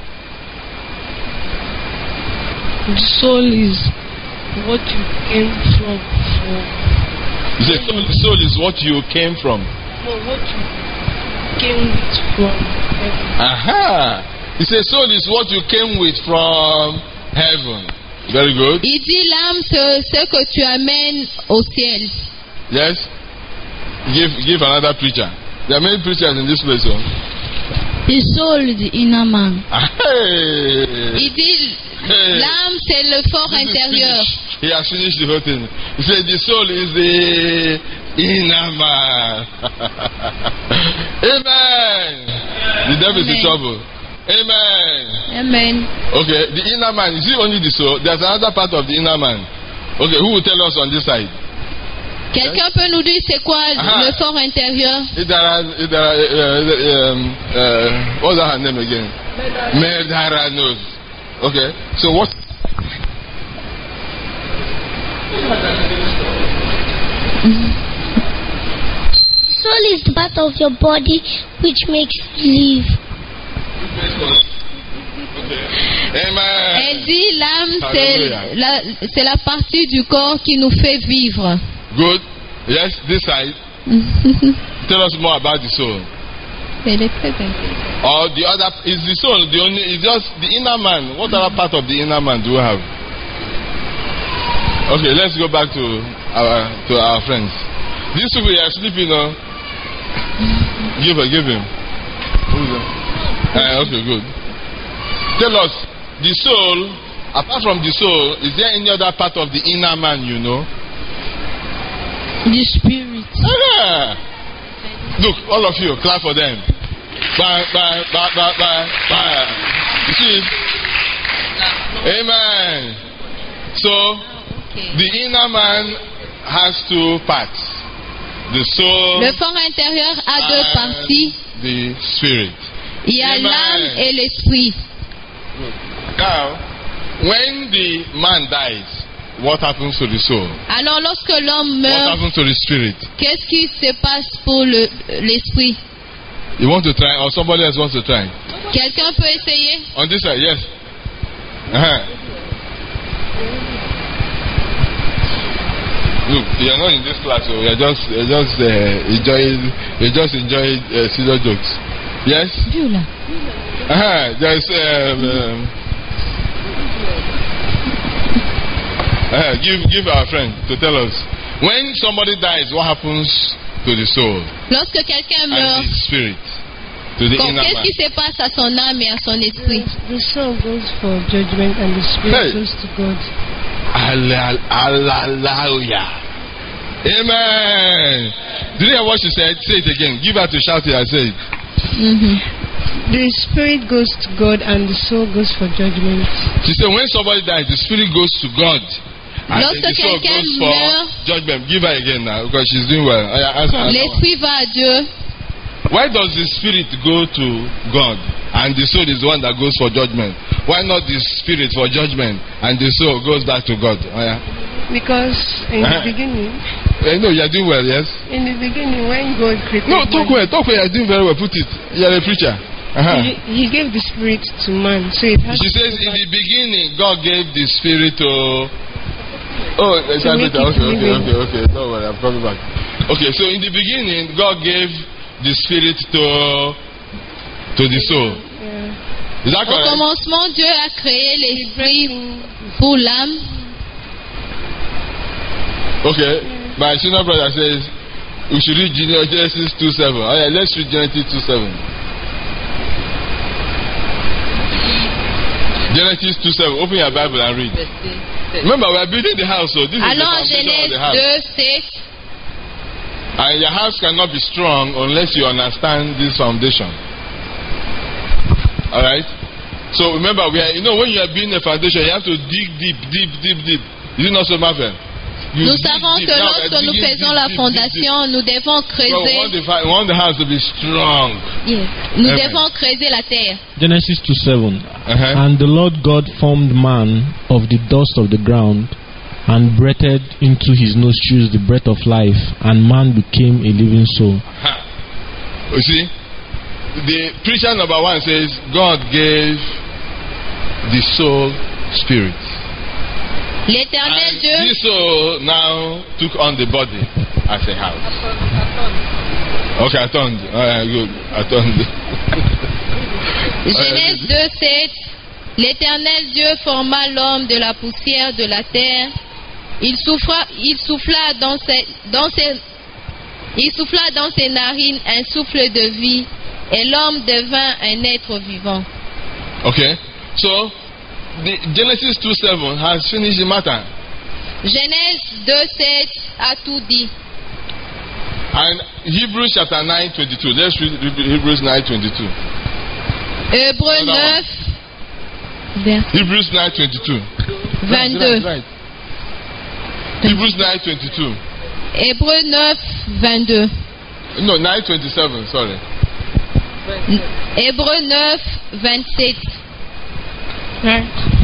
The soul is what you came from. He said soul, soul is what you came from. No, what you came with from heaven. Aha! He said soul is what you came with from heaven. Very good. Il dit l'âme c'est ce que tu amènes au ciel. Yes? Give give another preacher. There are many preachers in this place. Oh. The soul is the inner man. Hey. Il dit Hey. l'âme c'est le fort This is intérieur. finished. He has finished the whole thing. He said the soul is the inner man. Amen. The devil is in Amen. trouble. Amen. Amen. Okay, the inner man, is it only the soul? There's another part of the inner man. Okay, who will tell us on this side? Quelqu'un peut nous dire c'est quoi Aha. le fort intérieur? Idara, Idara, uh, uh, um, uh, what's her name again? Medara knows. Okay, so what? Soul is the part of your body which makes you live. Amen. Elle dit l'âme Hallelujah. c'est la, c'est la partie du corps qui nous fait vivre. Good. Yes, this side. Tell us more about the soul. Elle est très intéressante. Or the other is the soul. The only is just the inner man. What other part of the inner man do we have? Okay, let's go back to our to our friends. These people are sleeping. No? Give her, give him. Who's that? Uh, okay, good. Tell us, the soul. Apart from the soul, is there any other part of the inner man you know? The spirit. Uh-huh. Look, all of you, clap for them. Bye, bye, bye, bye, bye, bye. You see? Amen. So, the inner man has two parts. The soul Le fort intérieur a deux parties. The spirit. Il y a Amen. l'âme et l'esprit. Now, when the man dies, what happens to the soul? Alors lorsque l'homme What meurt, happens to the spirit? qu'est-ce qui se passe pour le- l'esprit? You want to try, or somebody else wants to try? Quelqu'un peut essayer? On this side, yes. Uh-huh. Look, you are not in this class, so you are just, you are just uh, enjoying, you just enjoying uh, serious jokes. Yes. Uh-huh. Just um, um, uh, give give our friend to tell us when somebody dies, what happens to the soul Lorsque quelqu'un and meurt, the spirit, to the quand- inner qu'est-ce man? qui se passe à son âme et à son esprit? The soul goes for judgment and the spirit Hey. goes to God. Hallelujah. Amen. Did you hear what she said? Say it again. Give her to shout it and say it. Mhm. The spirit goes to God and the soul goes for judgment. She said, when somebody dies, the spirit goes to God. And Lorsque then the soul quelqu'un goes for meurt, judgment. Give her again now because she's doing well. Oh, yeah, answer her. l'esprit va à Dieu. Why does the spirit go to God and the soul is the one that goes for judgment? Why not the spirit for judgment and the soul goes back to God? Oh, yeah. Because in Uh-huh. the beginning, I know you're doing well, yes? in the beginning when God created No, talk man, well. Talk well. You're doing very well. Put it. You're a preacher. Uh-huh. he, he gave the spirit to man. So it has She to says go in back. the beginning, God gave the spirit to. Oh, exactly. make it Okay, okay, living. okay, okay. Don't worry, I'm coming back. Okay, so in the beginning, God gave the spirit to to the soul. Yeah. Is that Au correct? commencement, Dieu a créé l'esprit pour l'âme. Okay. My senior brother says we should read Genesis two seven. Oh yeah, let's read Genesis two seven. Genesis two seven. Open your Bible and read. Remember, we are building the house, so this is the Alors foundation of Genèse the house. deux, sept. And your house cannot be strong unless you understand this foundation. Alright? So remember, we are, you know, when you are building a foundation, you have to dig deep, deep, deep, deep. Is it not so, Marvin? You Nous dig savons deep. que Now we are lorsque nous digging faisons deep, la deep, fondation, nous devons deep, deep. So we want, creuser. the, fa- we want the house to be strong. Yes. Nous Amen. devons creuser la terre. Genesis two seven. Uh-huh. And the Lord God formed man of the dust of the ground and breathed into his nostrils the breath of life, and man became a living soul. Ha. You see, the preacher number one says God gave the soul spirit. L'éternel And Dieu, this soul now took on the body as a house. Okay, I turned. Alright, good. I turned. Genèse deux, sept. L'éternel Dieu forma l'homme de la poussière de la terre. Il souffla, il souffla dans ses, dans ses, il souffla dans ses narines un souffle de vie, et l'homme devint un être vivant. Okay, so the Genesis two seven has finished the matter, Genèse deux, sept a tout dit. and Hebrews chapter nine twenty two. Let's read Hebrews nine twenty two. Hébreux Another neuf, vers Hebrews nine twenty two. vingt-deux. Right, right. Hebrews nine twenty two. Hébreux neuf, vingt-deux. No, nine twenty seven. Sorry. Hébreux neuf, vingt-sept. Right.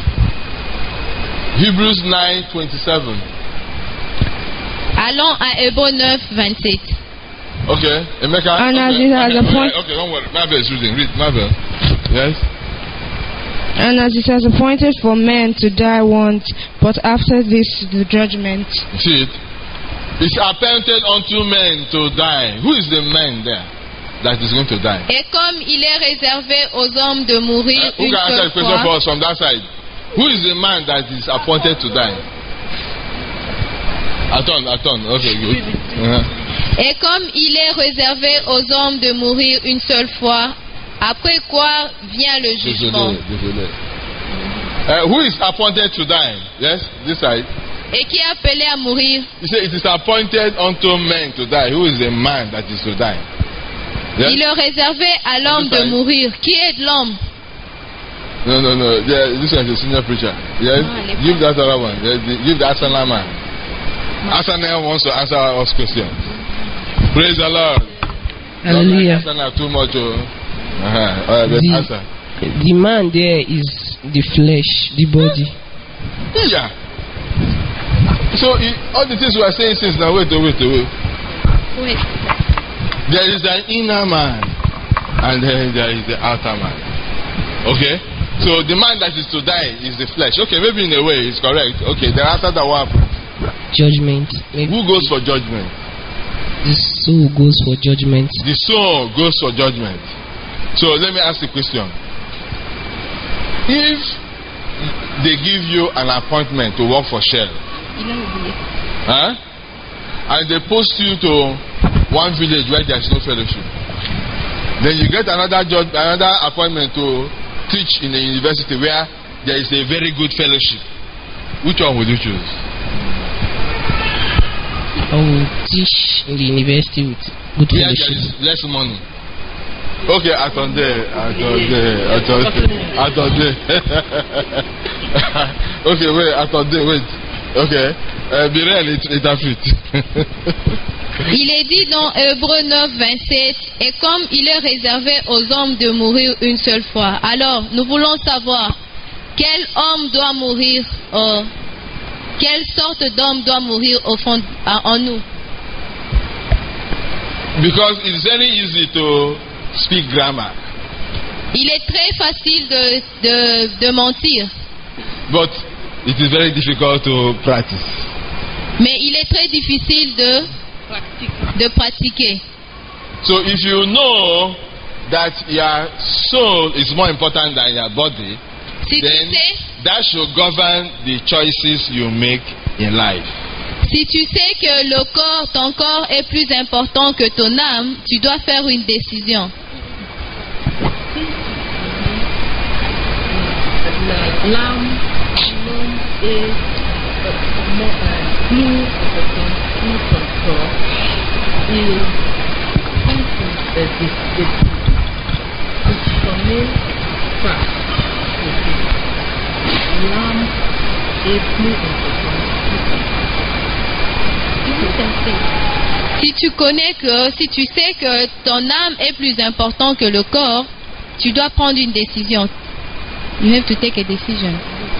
Hebrews nine twenty seven. Allons à Hébreux neuf, vingt-sept. Okay, Emeka. And as okay. it has okay. appointed- Okay, don't worry. Marvel is reading. Read, Marvel. Yes. And as it has appointed for men to die once, but after this the judgment. See it? It's appointed unto men to die. Who is the man there that is going to die? Et comme il est réservé aux hommes de mourir Uh, who une can answer seule the question for fois, us from that side? Who is the man that is appointed to die? Aton, Aton. Okay, good. Uh-huh. et comme il est réservé aux hommes de mourir une seule fois, après quoi vient le jugement. Désolé, désolé. Uh, who is appointed to die? Yes, this side. et qui est appelé à mourir. He said, it is appointed unto men to die. Who is the man that is to die? Yes? Il est réservé à l'homme de mourir. Qui est l'homme? No, no, no. Yeah, this one is a senior preacher. Yes? Ah, Give that other one. Yes, the- give the Asana man. Asana wants to answer us questions. Praise the Lord. Hallelujah. Don't like Asana too much. Oh. Uh-huh. All right, let's The- answer. The man there is the flesh, the body. Yeah. So it, all the things we are saying since now, wait, oh, wait, oh, wait. Oui. There is an inner man, and then there is the outer man. Okay? So the man that is to die is the flesh. Okay, maybe in a way it's correct. Okay, then after that, what happens? Judgment. Maybe Who goes for judgment? the soul goes for judgment. The soul goes for judgment. So let me ask the question. If they give you an appointment to work for Shell, Il a oublié. huh? and they post you to one village where there is no fellowship, then you get another judge, another appointment to teach in a university where there is a very good fellowship. Which one will you choose? I will teach in the university with good Where there fellowship. is less money. Okay, attendez, attendez, attendez, attendez. Okay, wait, attendez, wait. Okay, uh, Birel est, est à fuite. Il est dit dans Hébreux neuf, vingt-sept, et comme il est réservé aux hommes de mourir une seule fois, alors nous voulons savoir quel homme doit mourir, euh, quelle sorte d'homme doit mourir au fond en, en nous. Because it's very easy to speak grammar, Il est très facile de, de, de mentir, but it is very difficult to practice. mais il est très difficile de, de pratiquer. So if you know that your soul is more important than your body, Si tu then sais, that should govern the choices you make in life. si tu sais que le corps, ton corps est plus important que ton âme, tu dois faire une décision. L'âme, l'homme est plus important pour son corps. Il prend des décisions. Tu connais pas. L'âme est plus importante pour Si tu connais que, si tu sais que ton âme est plus important que le corps, tu dois prendre une décision. You have to take a decision.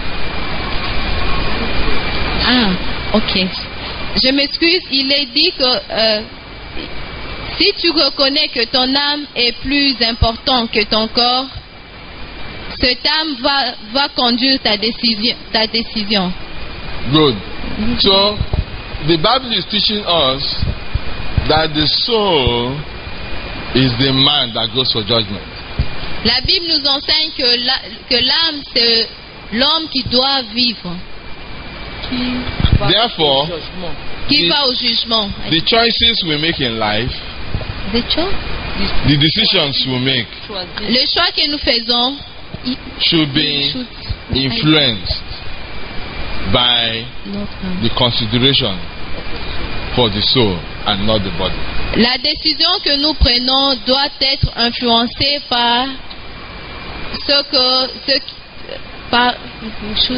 Ah, ok. Je m'excuse, il est dit que euh, si tu reconnais que ton âme est plus important que ton corps, cette âme va, va conduire ta décision. Ta décision. Good. So the Bible is teaching us that the soul is the man that goes for judgment. La Bible nous enseigne que la- que l'âme, c'est l'homme qui doit vivre, Therefore, qui The- va au jugement. the choices we make in life, The choice? the decisions we make, Le choix que nous faisons il- should be should- influenced by Notre- the consideration for the soul and not the body. La décision que nous prenons doit être influencée par ce que ce qui- par should-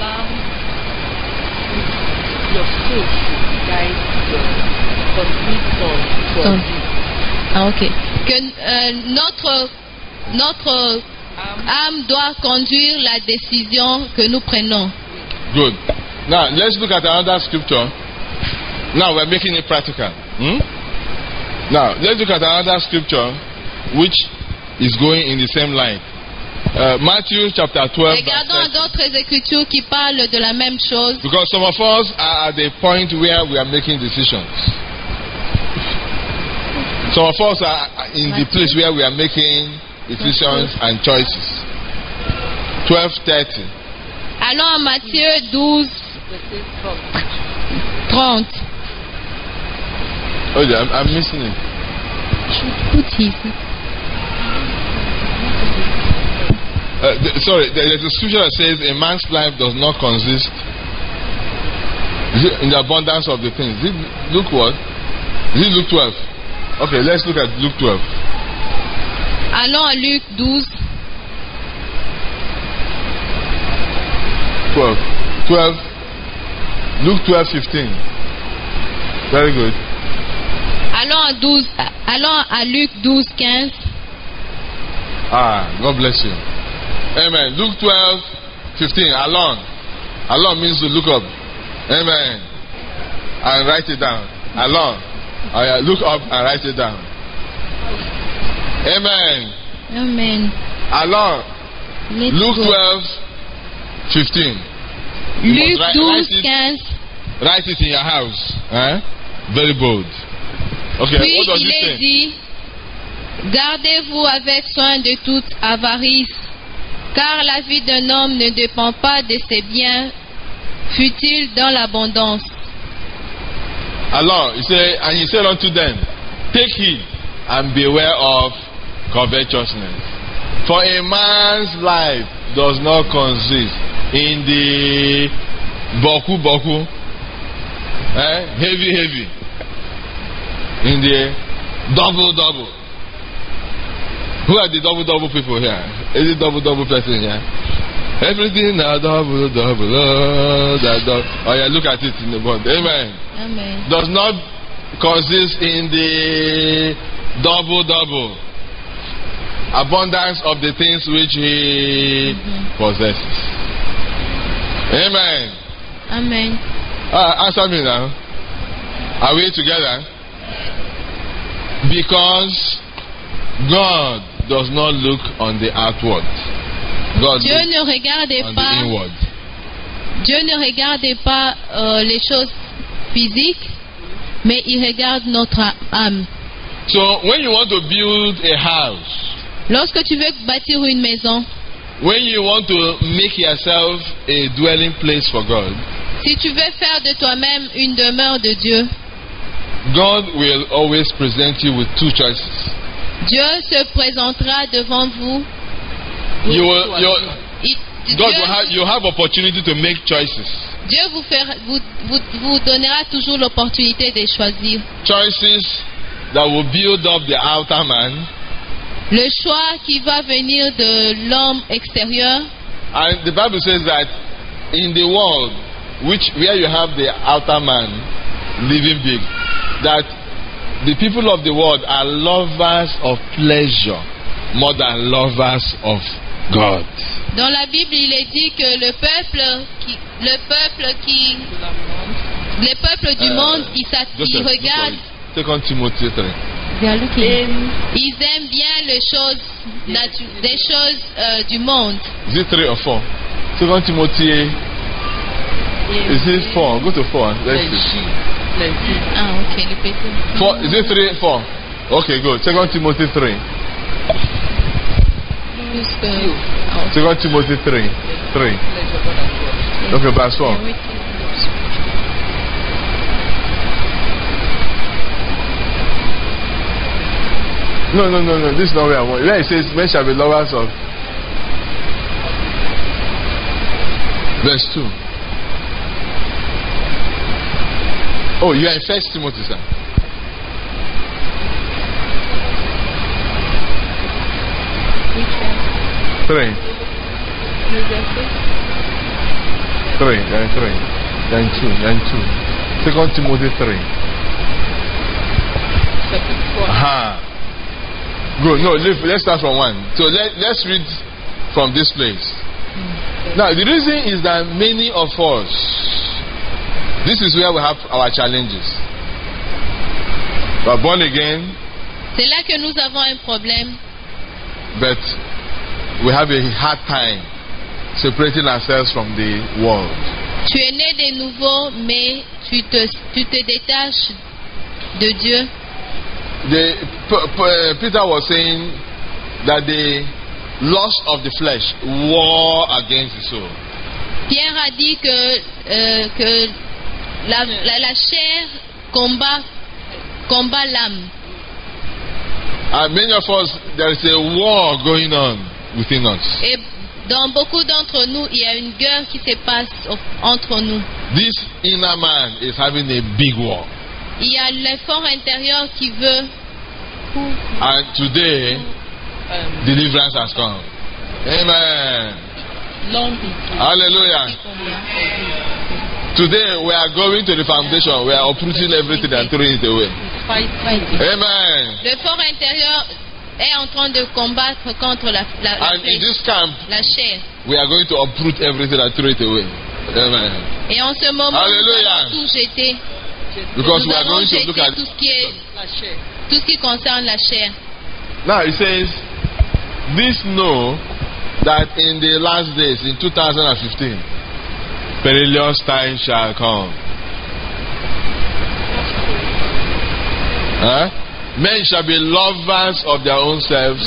your soul should guide your complete soul. Son- Ah, ok. Que euh, notre notre âme doit conduire la décision que nous prenons. Good. Now let's look at another scripture. Now we're making it practical. Hmm? Now let's look at another scripture which is going in the same line. Uh, Matthew chapter twelve. verse Regardons à thirty. d'autres écritures qui parlent de la même chose. Because some of us are at the point where we are making decisions. Some of us are in the place where we are making decisions and choices. twelve thirty. Allons à Matthieu douze, trente. Oh, yeah, I'm, I'm missing it. Put his. Uh, th- sorry, there is a scripture that says a man's life does not consist Is it in the abundance of the things? Is it Luke what? Is it Luke twelve? Okay, let's look at Luke twelve. Allons à Luc douze. twelve. twelve. Luke twelve, fifteen. Very good. Allons à, douze, allons à Luc douze, quinze. Ah, God bless you. Amen. Luke twelve, fifteen. Along. Along means to look up. Amen. And write it down. Along. Oh, yeah, look up and write it down. Amen. Amen. Along. Let's Luke go. twelve, fifteen. You Luc must write, douze, write, it, quinze. write it in your house. Eh? Very bold. Okay, Puis what does il it est say? dit, gardez-vous avec soin de toute avarice, car la vie d'un homme ne dépend pas de ses biens, fut-il dans l'abondance. Allah, he said, and he said unto them, take heed and beware of covetousness. For a man's life does not consist in the boku boku, eh? heavy heavy, in the double double. Who are the double double people here? Is it double double person here? Everything now double double. Oh, that double. Oh yeah, look at it in the board. Amen. Amen. Does not consist in the double double abundance of the things which he mm-hmm. possesses. Amen. Amen. Uh, answer me now. Are we together? Because God does not look on the outward. God Dieu looks ne regardait on pas. the inward. Dieu ne regardait pas euh, les choses physiques, mais il regarde notre âme. So when you want to build a house, Lorsque tu veux bâtir une maison, when you want to make yourself a dwelling place for God, si tu veux faire de toi-même une demeure de Dieu, God will always present you with two choices. Dieu se présentera devant vous. You will, you, Il- God Dieu, will have, you have opportunity to make choices. Dieu vous, fera- vous, vous, vous donnera toujours l'opportunité de choisir. Choices that will build up the outer man, Le choix qui va venir de l'homme extérieur. and the Bible says that in the world, which where you have the outer man living big, that the people of the world are lovers of pleasure more than lovers of God. Dans la Bible, il est dit que le peuple qui, le peuple qui, les peuples du Euh, monde, ils, s'att- ils Joseph, regardent, Second Timothy three. ils aiment bien les choses, natu- des choses euh, du monde. Is it three or four? Second Timothy. Is it four? Go to four. Let's see. Ah, ok, le petit. Four. Is it three? Four. Okay, good. Second Timothy three. Plus que- Second Timothy three. Three. Okay, verse four. No, no, no, no. This is not where I want. Where it says, men shall be lovers of. Verse two. Oh, you are in First Timothy, sir. Three. Three, then three. Then two, then two. Second Timothy three. Aha. Good. No, leave, let's start from one. So let, let's read from this place. Now, the reason is that many of us, this is where we have our challenges. We are born again, C'est là que nous avons un problème. but we have a hard time separating ourselves from the world. Tu es né de nouveau, mais tu te, tu te détaches de Dieu. The, P- P- Peter was saying that the lust of the flesh war against the soul. Pierre a dit que, euh, que la, la, la chair combat, combat l'âme. And many of us, there is a war going on within us. Et Dans beaucoup d'entre nous, il y a une guerre qui se passe au- entre nous. This inner man is having a big war. Il y a l'effort intérieur qui veut. And today, Um, deliverance has come. Amen. long into Hallelujah. Today, we are going to the foundation. We are uprooting everything and throwing it away. fight Amen. L'effort intérieur est en train de combattre contre la, la, la, And in flèche, this camp, la chair. we are going to uproot everything and throw it away. Amen. Et en ce moment, Hallelujah. nous allons tout jeter. Because Nous we are allons going to look jeter at. tout ce qui est, la chair. tout ce qui concerne la chair. Now it says, this know that in the last days, in two thousand fifteen, perilous times shall come. Huh? Men shall be lovers of their own selves,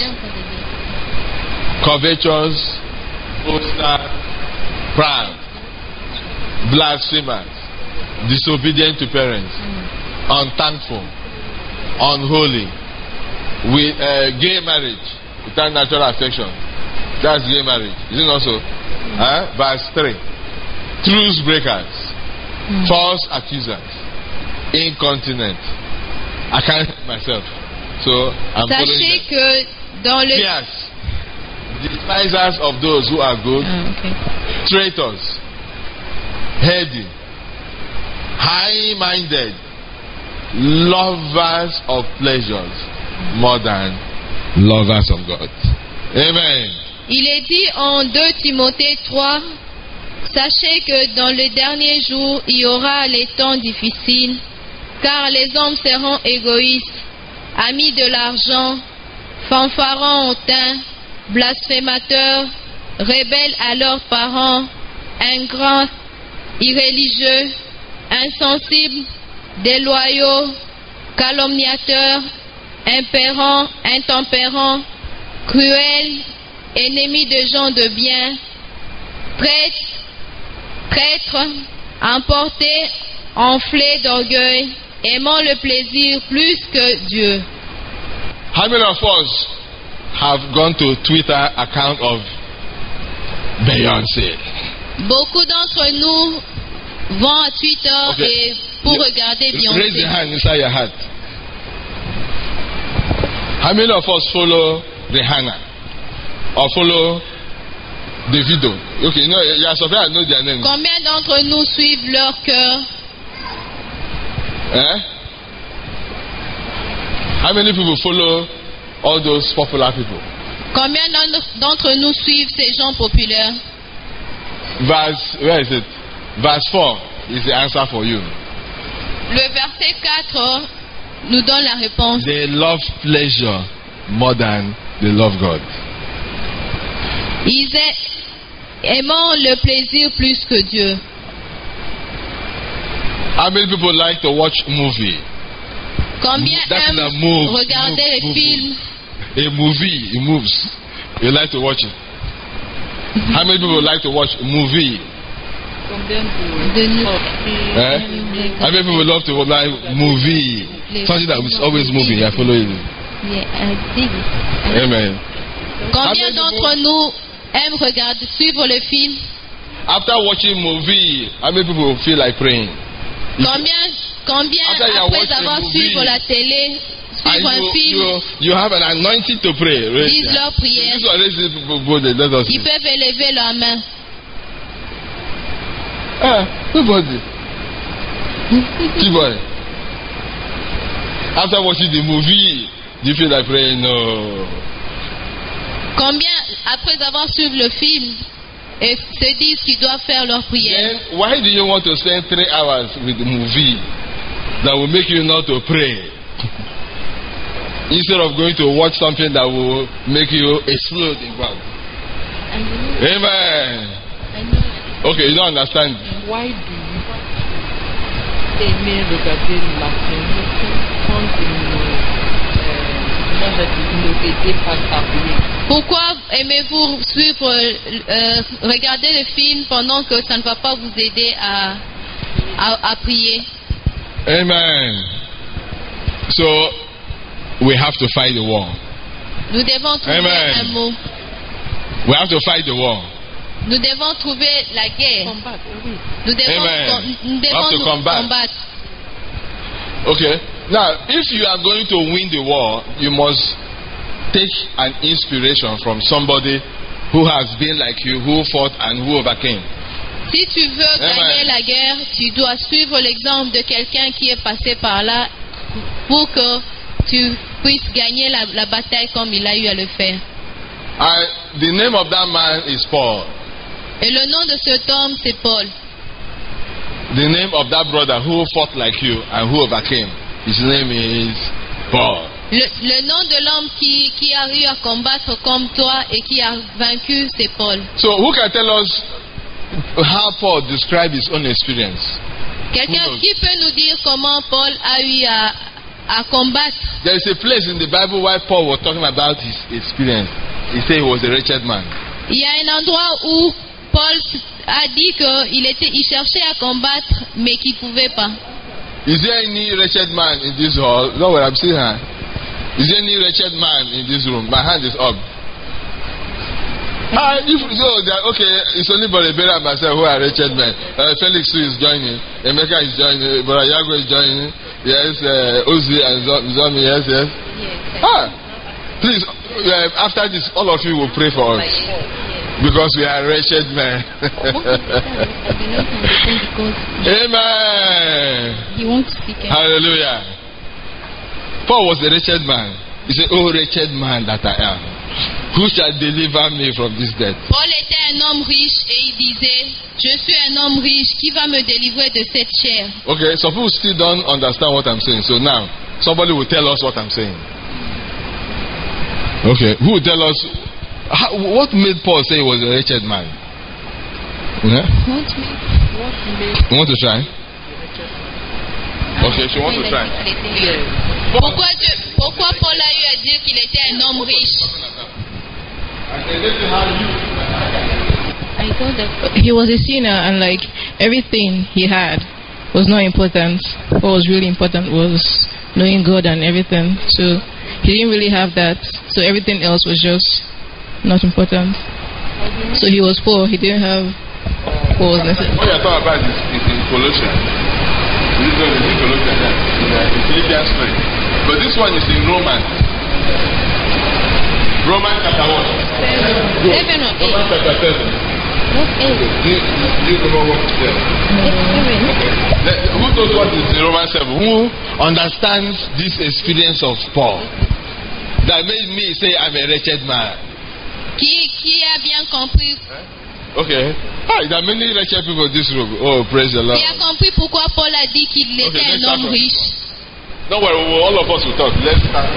covetous, boasters, proud, blasphemers, disobedient to parents, unthankful, unholy, with uh, gay marriage without natural affection. That's gay marriage. Is it not so? Huh? Verse three. Truce breakers, false accusers, incontinent. I can't help myself. So I'm following Sachez them. que dans le. Fierce, despisers of those who are good, Ah, ok. traitors, heady, high-minded, lovers of pleasures more than lovers of God. Amen. Il est dit en deux Timothée trois, sachez que dans le dernier jour, il y aura les temps difficiles, car les hommes seront égoïstes, amis de l'argent, fanfarons au teint, blasphémateurs, rebelles à leurs parents, ingrats, irréligieux, insensibles, déloyaux, calomniateurs, impérants, intempérants, cruels, ennemis de gens de bien, traîtres, traîtres, emportés, enflés d'orgueil, aimant le plaisir plus que Dieu. How many of us have gone to Twitter account of Beyoncé? Beaucoup d'entre nous vont à Twitter Okay. et pour regarder Raise your Beyoncé. hand inside your heart. How many of us follow Rihanna or follow Davido? Okay, you know, you are surprised I know their names. Combien d'entre nous suivent leur cœur? Eh? How many people follow all those popular people? Combien d'en- d'entre nous suivent ces gens populaires? Verse, where is it? Verse four is the answer for you. Le verset quatre nous donne la réponse. They love pleasure more than they love God. Ils a- aimant le plaisir plus que Dieu. How many people like to watch movie? Combien That's aiment the move, regarder move, les move, films? A movie, it moves. You like to watch it. How many people like to watch movie? Combien de De nous. sorties Eh? How many people love to watch movie? Something that is always moving. I follow you. Amen. Combien d'entre nous aiment regarder, suivre le film? After watching movie, how many people feel like praying? Combien, combien After you are après watching avoir movie, suivi la télé, And suivre un you, film, you, you have an anointing to pray. Raise disent your- leur prière, This one, raise it, go there, let us ils see. peuvent élever leur main. Ah, nobody. T-boy. After watching the movie, do you feel like praying? No. Combien, après avoir suivi le film, et se disent qu'ils doivent faire leur prière? Then why do you want to spend three hours with the movie that will make you not to pray? Instead of going to watch something that will make you explode in God. Amen. Okay, you don't understand. Why do you aimer regarder la télévision quand il nous, euh, nous aider face à prier? Pourquoi aimez-vous suivre, euh, regarder le film pendant que ça ne va pas vous aider à, à, à prier? Amen. So we have to fight the war. Nous devons trouver Amen. un mot. We have to fight the war. Nous devons trouver la guerre. Nous devons, Amen. com- nous devons Have to nous combat. combattre. Okay. Now, if you are going to win the war, you must take an inspiration from somebody who has been like you, who fought and who overcame. Si tu veux Amen. gagner la guerre, tu dois suivre l'exemple de quelqu'un qui est passé par là pour que tu puisses gagner la, la bataille comme il a eu à le faire. And the name of that man is Paul. Et le nom de cet homme, c'est Paul. The name of that brother who fought like you and who overcame, his name is Paul. Le, le nom de l'homme qui, qui a eu à combattre comme toi et qui a vaincu, c'est Paul. So, who can tell us how Paul described his own experience? Quelqu'un Who knows? qui peut nous dire comment Paul a eu à, à combattre? There is a place in the Bible where Paul was talking about his experience. He said he was a wretched man. Il y a un endroit où Paul a dit qu'il était, il cherchait à combattre, mais qu'il ne pouvait pas. Is there any wretched man in this hall? No, what I'm saying. Huh? Is there any wretched man in this room? My hand is up. Ah, if so, that, okay, it's only Boribera and myself who are wretched men. Uh, Felix too is joining. Emeka is joining. Brother Yago is joining. Yes, uh, Ozi and Zomi. Yes, yes. Ah, please. Uh, after this, all of you will pray for us because we are wretched men. Amen. He won't speak. Hallelujah. Paul was a wretched man. He said, "Oh, wretched man that I am, who shall deliver me from this death?" Paul était un homme riche et il disait, je suis un homme riche, qui va me délivrer de cette chair? Okay, some people still don't understand what I'm saying. So now, somebody will tell us what I'm saying. Okay, who will tell us how, what made Paul say he was a wretched man? Yeah? What made- You want to try? Okay, she wants to try. Pourquoi, Dieu, pourquoi Paul a eu à dire qu'il était un homme riche? I thought that he was a sinner and like everything he had was not important. What was really important was knowing God and everything. So he didn't really have that. So everything else was just not important. So he was poor. He didn't have what was necessary. What you're talking about is, is in Colossians. This one is in Colossians, yeah. in, uh, in Philippians three. But this one is in Romans. Romans chapter one. Seven or eight? Romans chapter seven. What eight? Do you, do you know what it says? Let- Who knows what is in Romans seven? Who understands this experience of Paul that made me say I'm a wretched man? Qui, qui a bien compris, Okay. Ah, there are many wretched people in this room. Oh, praise the Lord. qui a compris pourquoi Paul a dit qu'il était Okay, let's un homme start from- riche? Don't worry, we will- all of us will talk. Let's start.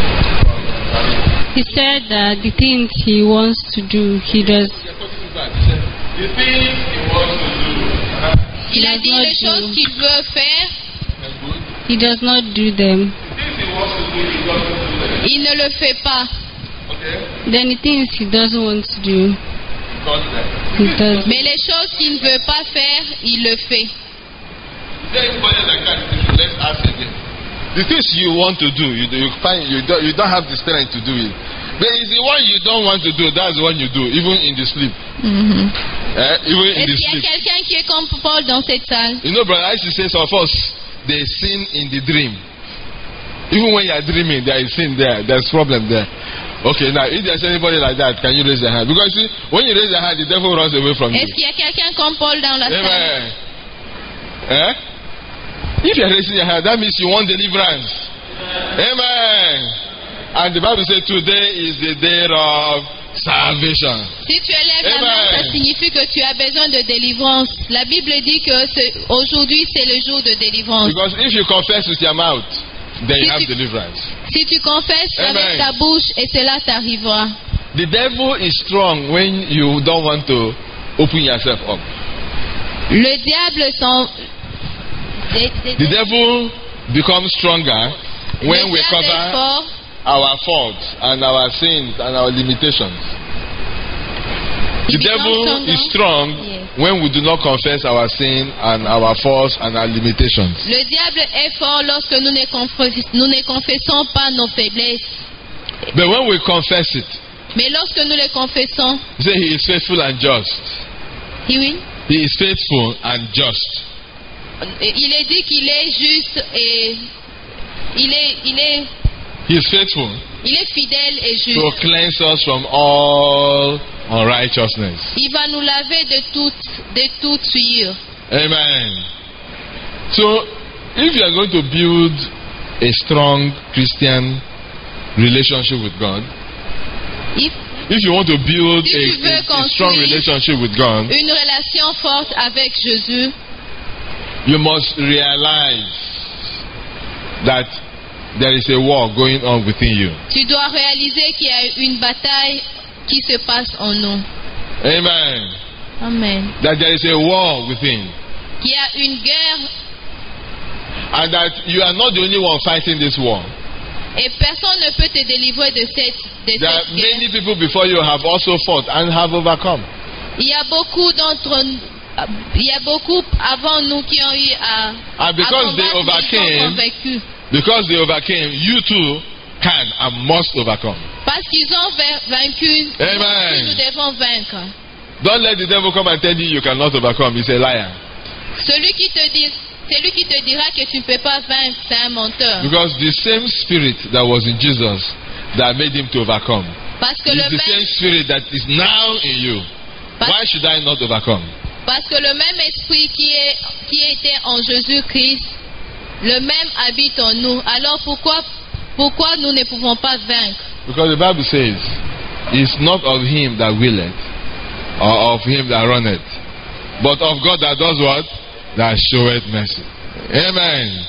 He said that the things he wants to do, he does. The things he wants to do. uh, Il a does dit not les choses do. qu'il veut faire, that's good. He does not do them. The things he wants to do, he doesn't do them. il ne le fait pas. Okay? Then the things he doesn't want to do, Because uh, he does. Mais les choses qu'il ne veut pas faire, il le fait. is there anybody like that? Let's ask again. The things you want to do, you, do- you find you don't, you don't have the strength to do it. But it's the one you don't want to do, that's the one you do, even in the sleep. Eh, even in Est-ce the qu'il y a sleep. quelqu'un qui est comme Paul dans cette salle? You know, brother, I used to say some of us, they sin in the dream. Even when you are dreaming, there is sin there. There's problem there. Okay, now, if there's anybody like that, can you raise your hand? Because see, when you raise your hand, the devil runs away from you. Est-ce qu'il y a quelqu'un comme Paul dans la salle? Amen. Eh? If you're raising your hand, that means you want deliverance. Amen. And the Bible says today is the day of salvation. Si tu élèves la Amen. main, ça signifie que tu as besoin de délivrance. La Bible dit que c'est- aujourd'hui c'est le jour de délivrance. Because if you confess with your mouth, then you Si have tu- deliverance. Si tu confesses Amen. avec ta bouche, et cela t'arrivera. The devil is strong when you don't want to open yourself up. Le diable s'en... Des- des- The devil becomes stronger when le we diable est cover fort our faults and our sins and our limitations. He The devil becomes is stronger. strong Yes. when we do not confess our sin and our faults and our limitations. Le diable est fort lorsque nous ne, confess- nous ne confessons pas nos faiblesses. But when we confess it, Mais lorsque nous les confessons, He said He is faithful and just. he, oui, He is faithful and just. il est dit qu'il est juste et il est, il est, He is faithful il est fidèle et juste. to cleanse us from all unrighteousness. Il va nous laver de toute, de toute souillure. Amen. So, if you are going to build a strong Christian relationship with God, If, if you want to build Si a, tu veux a, a strong construire relationship with God, une relation forte avec Jésus, you must realize that there is a war going on within you. tu dois réaliser qu'il y a une bataille qui se passe en nous. Amen. Amen. That there is a war within. Qu'il y a une guerre And that you are not the only one fighting this war. et personne ne peut te délivrer de cette, de There are cette guerre. many people before you have also fought and have overcome. Il y a beaucoup d'entre nous, il y a beaucoup avant nous qui ont eu à, And à because they combattre, mais ils sont overcame, convaincus. because they overcame, you too can and must overcome. Parce qu'ils ont vain- vaincu, Amen. nous devons vaincre. Don't let the devil come and tell you you cannot overcome. He's a liar. Celui qui te dit, celui qui te dira que tu ne peux pas vaincre, c'est un menteur. Because the same spirit that was in Jesus that made him to overcome Parce que is le the same même, spirit that is now in you. parce, Why should I not overcome? parce que le même esprit qui est, qui était en Jésus-Christ, le même habite en nous. Alors pourquoi, pourquoi nous ne pouvons pas vaincre? Because the Bible says, it's not of him that willeth, or of him that runneth, but of God that does what? That showeth mercy. Amen.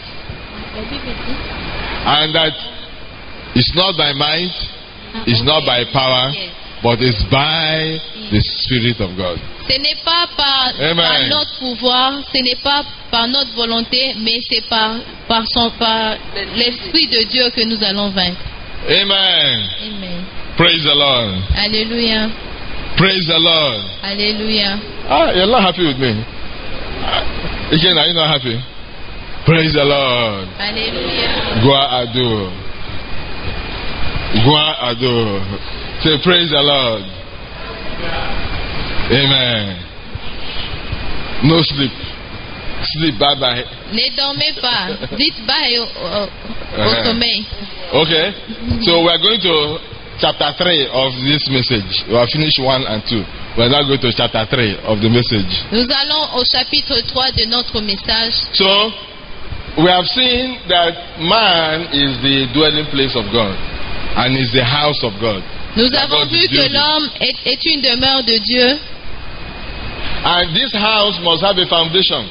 And that it's not by might, it's not by power, but it's by the Spirit of God. Ce n'est pas par, Amen. par notre pouvoir, ce n'est pas par notre volonté, mais c'est par, par, son, par l'Esprit de Dieu que nous allons vaincre. Amen. Amen. Praise the Lord. Alléluia. Praise the Lord. Alléluia. Ah, you're not happy with me. Ah, Again, are you not happy? Praise the Lord. Alléluia. Gloire à Dieu. Gloire à Dieu. Say, praise the Lord. Amen. No sleep. Sleep, bye bye. Ne dormez pas. Dites bye au, au, au Uh-huh. sommeil. Okay. So we are going to chapter three of this message. We have finished one and two. We are now going to chapter three of the message. Nous allons au chapitre trois de notre message. So we have seen that man is the dwelling place of God and is the house of God. Nous That avons God vu is que building. l'homme est, est une demeure de Dieu And this house must have a foundation.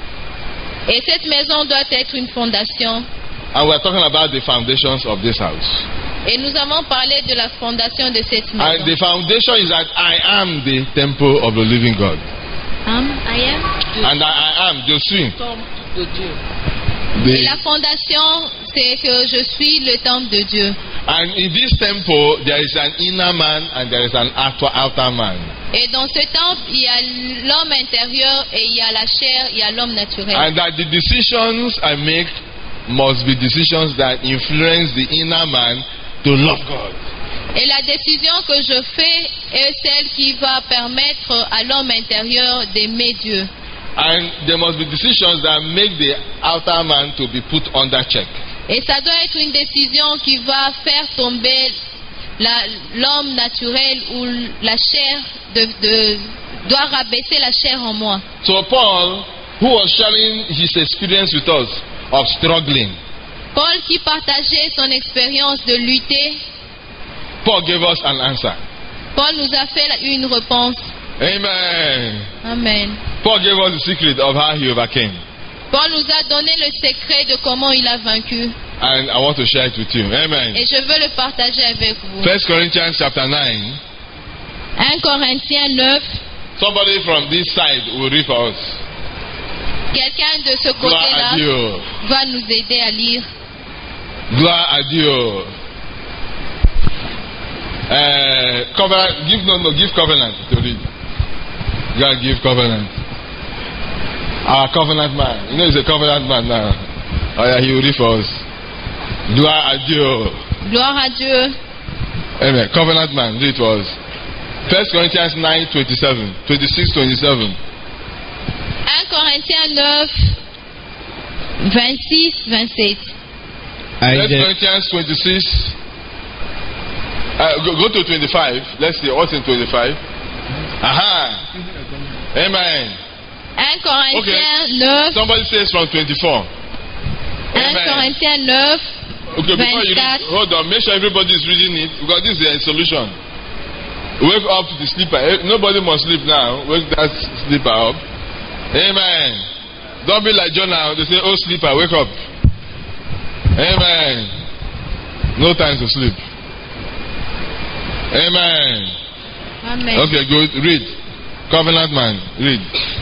et cette maison doit être une fondation. And we are talking about the foundations of this house. Et nous avons parlé de la fondation de cette And maison. the foundation is that I am the temple of the living God. Am, I am. And I, I am, je suis. Temple de Dieu. Et The, la fondation, c'est que je suis le temple de Dieu. and in this temple, there is an inner man and there is an outer, outer man. Et dans ce temple, il y a l'homme intérieur et il y a la chair, il y a l'homme naturel. And that the decisions I make must be decisions that influence the inner man to love God. Et la décision que je fais est celle qui va permettre à l'homme intérieur d'aimer Dieu. And there must be decisions that make the outer man to be put under check. Et ça doit être une décision qui va faire tomber la- l'homme naturel ou la chair, de, de- doit rabaisser la chair en moi. So Paul, who was sharing his experience with us of struggling, Paul qui partageait son expérience de lutter, Paul gave us an answer. Paul nous a fait une réponse. Amen. Amen. Paul gave us the secret of how he overcame. Paul nous a donné le secret de comment il a vaincu. And I want to share it with you. Amen. Et je veux le partager avec vous. First Corinthians chapter nine. un Corinthiens neuf. Somebody from this side will read for us. Quelqu'un de ce Gloire à côté-là Dieu. va nous aider à lire. Gloire à Dieu. Uh, covenant, give no, no, give covenant to read. God give covenant. Our covenant man. You know he's a covenant man now. Oh yeah, he will read for us. Gloire à Dieu. Gloire à Dieu. Amen. Covenant man, it was. First Corinthians nine twenty-seven, twenty-six, twenty-seven. un Corinthiens neuf, vingt-six, vingt-sept. First Corinthians twenty-six. Uh, go, go to twenty-five. Let's see what's in twenty-five. Aha. Amen. un Corinthiens Okay. neuf. Somebody says from twenty-four. un Corinthiens neuf. Okay, before you read, hold on, make sure everybody is reading it because this is a solution. Wake up the sleeper. Nobody must sleep now. Wake that sleeper up. Amen. Don't be like Jonah. They say, oh, sleeper, wake up. Amen. No time to sleep. Amen. Amen. Okay, good. Read. Covenant man, read.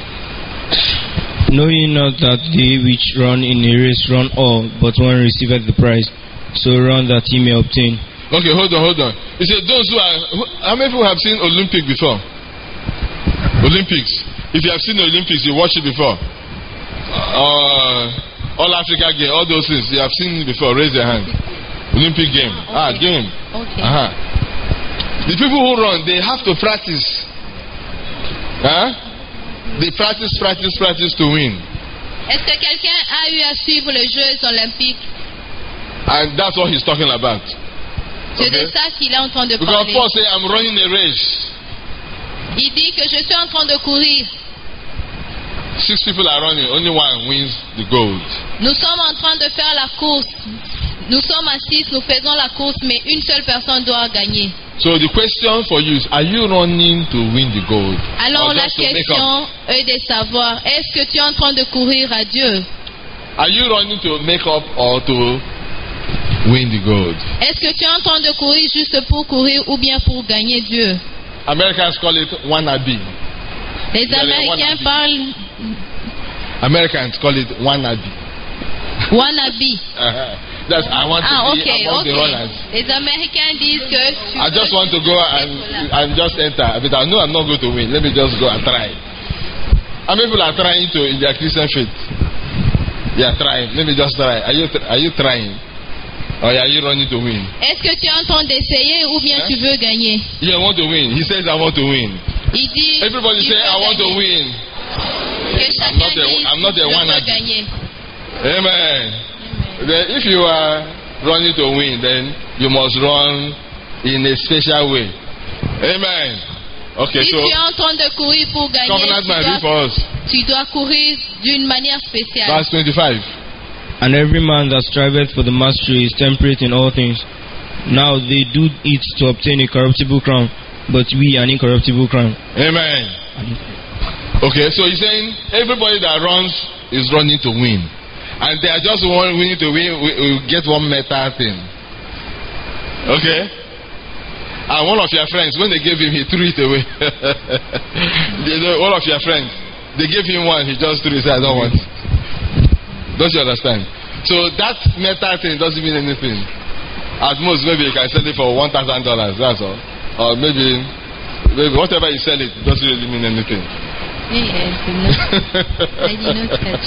Know ye not that they which run in a race run all, but one receiveth the prize? So run that he may obtain. Okay, hold on, hold on. He said, those who are. Who, how many people have seen Olympic before? Olympics. If you have seen Olympics, you watched it before. Uh, all Africa game, all those things, you have seen it before. Raise your hand. Olympic game. Ah, okay. ah game. Okay. Uh-huh. The people who run, they have to practice. Huh? They practice, practice, practice to win. Est-ce que quelqu'un a eu à suivre les Jeux olympiques? And that's what he's talking about. C'est okay. de ça qu'il est en train de Because parler. Paul said, I'm running a race. Il dit que je suis en train de courir. Six people are running, only one wins the gold. Nous sommes en train de faire la course. Nous sommes à six, nous faisons la course, mais une seule personne doit gagner. So the question for you is, are you running to win the gold? Alors la question est de savoir, est-ce que tu es en train de courir à Dieu? Are you running to make up or to win the gold? Est-ce que tu es en train de courir juste pour courir ou bien pour gagner Dieu? Americans call it wannabe. Les Américains parlent. Americans call it wannabe. Wannabe. Uh-huh. That's I want ah, to okay, be among okay. the runners. Les Américains disent que tu I just want to go and and just enter, but I know I'm not going to win. Let me just go and try. How many people are trying to in their Christian faith? They are trying. Let me just try. Are you are you trying? Or are you running to win? Est-ce que tu es en train d'essayer ou bien hein? Tu veux gagner? You want to win. He says I want to win. Il dit. Everybody say I want to win. Que I'm not a, I'm not a wannabe. Gagner. Amen. Then if you are running to win, then you must run in a special way. Amen. Okay, si so tu es en train de courir pour gagner, covenant man, read for us. Tu dois courir d'une manière spéciale. Verse twenty-five. And every man that striveth for the mastery is temperate in all things. Now they do it to obtain a corruptible crown, but we an incorruptible crown. Amen. Okay, so he's saying everybody that runs is running to win. And they are just one winning to win, we, we get one metal thing. Okay? And one of your friends, when they gave him, he threw it away. One of your friends, they gave him one, he just threw it, said, I don't want it. Don't you understand? So that metal thing doesn't mean anything. At most, maybe you can sell it for one thousand dollars, that's all. Or maybe, maybe whatever you sell it, it doesn't really mean anything. Yes, I did not touch.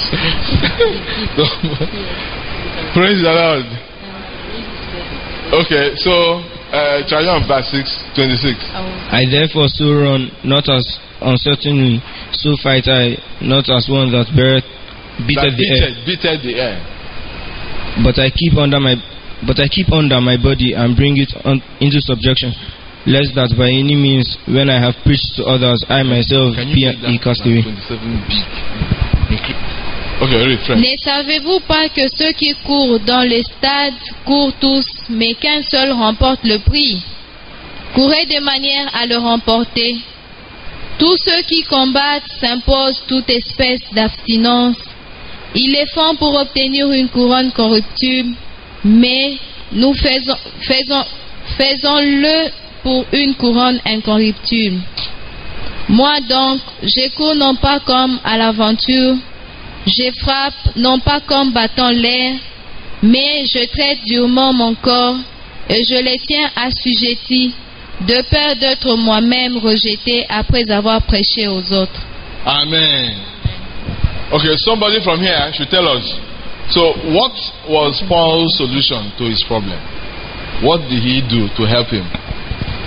Praise the Lord. Okay, so uh, Triumph verse six twenty-six. I therefore so run, not as uncertainly, so fight I, not as one that beareth beateth the air. Beateth the air. But I keep under my, but I keep under my body and bring it on, into subjection, lest that by any means, when I have preached to others, I myself be a castaway. Okay, read, friend. Ne savez-vous pas que ceux qui courent dans les stades courent tous, mais qu'un seul remporte le prix? Courez de manière à le remporter. Tous ceux qui combattent s'imposent toute espèce d'abstinence. Ils les font pour obtenir une couronne corruptible, mais nous faisons, faisons, faisons-le pour une couronne incorruptible. Moi donc, je cours non pas comme à l'aventure, je frappe non pas comme battant l'air, mais je traite durement mon corps et je le tiens assujetti, de peur d'être moi-même rejeté après avoir prêché aux autres. Amen. Okay, somebody from here should tell us. So, what was Paul's solution to his problem? What did he do to help him?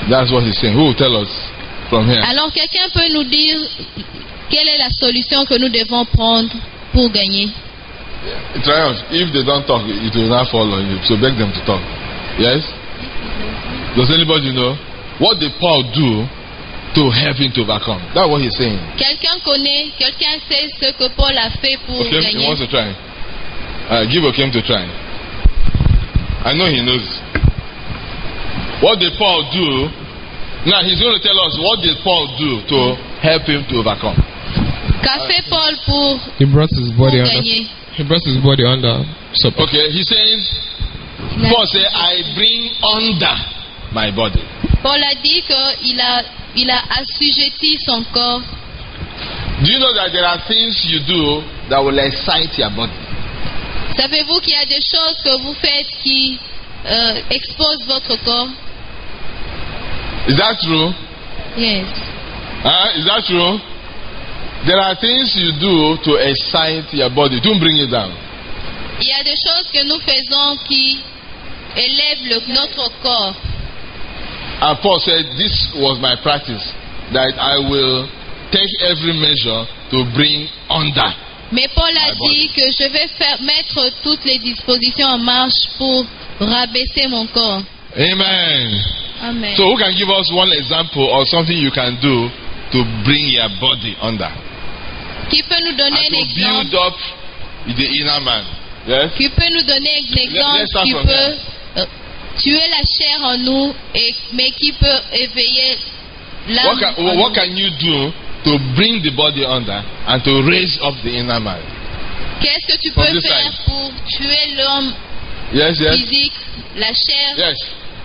That's what he's saying. Who will tell us from here? Alors quelqu'un peut nous dire quelle est la solution que nous devons prendre pour gagner? Triumph. If they don't talk, it will not fall on you. So beg them to talk. Yes? Does anybody know what did Paul do to help him to overcome? That's what he's saying. Quelqu'un connaît, quelqu'un sait ce que Paul a fait pour Okem, gagner? he wants to try. Uh, give Okem to try. I know he knows. What did Paul do? Now he's going to tell us what did Paul do to help him to overcome. Qu'a fait Paul pour, He brought his body pour under. gagner? He brought his body under support. Okay, he says, Paul said, I bring under my body. Paul a dit qu'il a, il a assujetti son corps. Do you know that there are things you do that will excite your body? Savez-vous qu'il y a des choses que vous faites qui euh, exposent votre corps? Is that true? Yes. Huh? Is that true? There are things you do to excite your body. Don't bring it down. Il y a des choses que nous faisons qui élèvent le, notre corps. And Paul said, this was my practice, that I will take every measure to bring under. Mais Paul a dit que je vais faire, mettre toutes les dispositions en marche pour rabaisser mon corps. Amen. Amen. So who can give us one example or something you can do to bring your body under? Qui peut nous donner And un to build exemple? up the inner man. Yes? Qui peut nous donner un Let's exemple start qui from peut euh, tuer la chair en nous, et, mais qui peut éveiller l'âme What can, en what nous? can you do to bring the body under and to raise up the inner man? Qu'est-ce que tu From peux this faire side. pour tuer l'homme Yes, yes. physique, la chair? Yes.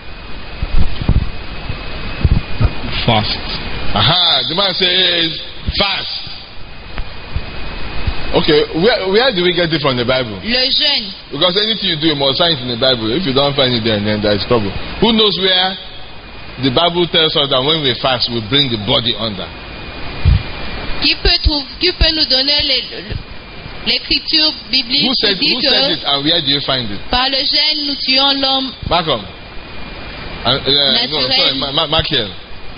Fast. Aha, the man says fast. Okay, where, where do we get it from the Bible? Le jeûne. Because anything you do, you must find it in the Bible. If you don't find it there, then there is trouble. Who knows where the Bible tells us that when we fast, we bring the body under? Qui peut, trouver, qui peut nous donner les- l'écriture biblique Who qui said, dit who said it que and where do you find it? par le jeûne nous tuons l'homme Malcolm. Uh, uh, no, Naturel. sorry, Ma- Ma- Michael.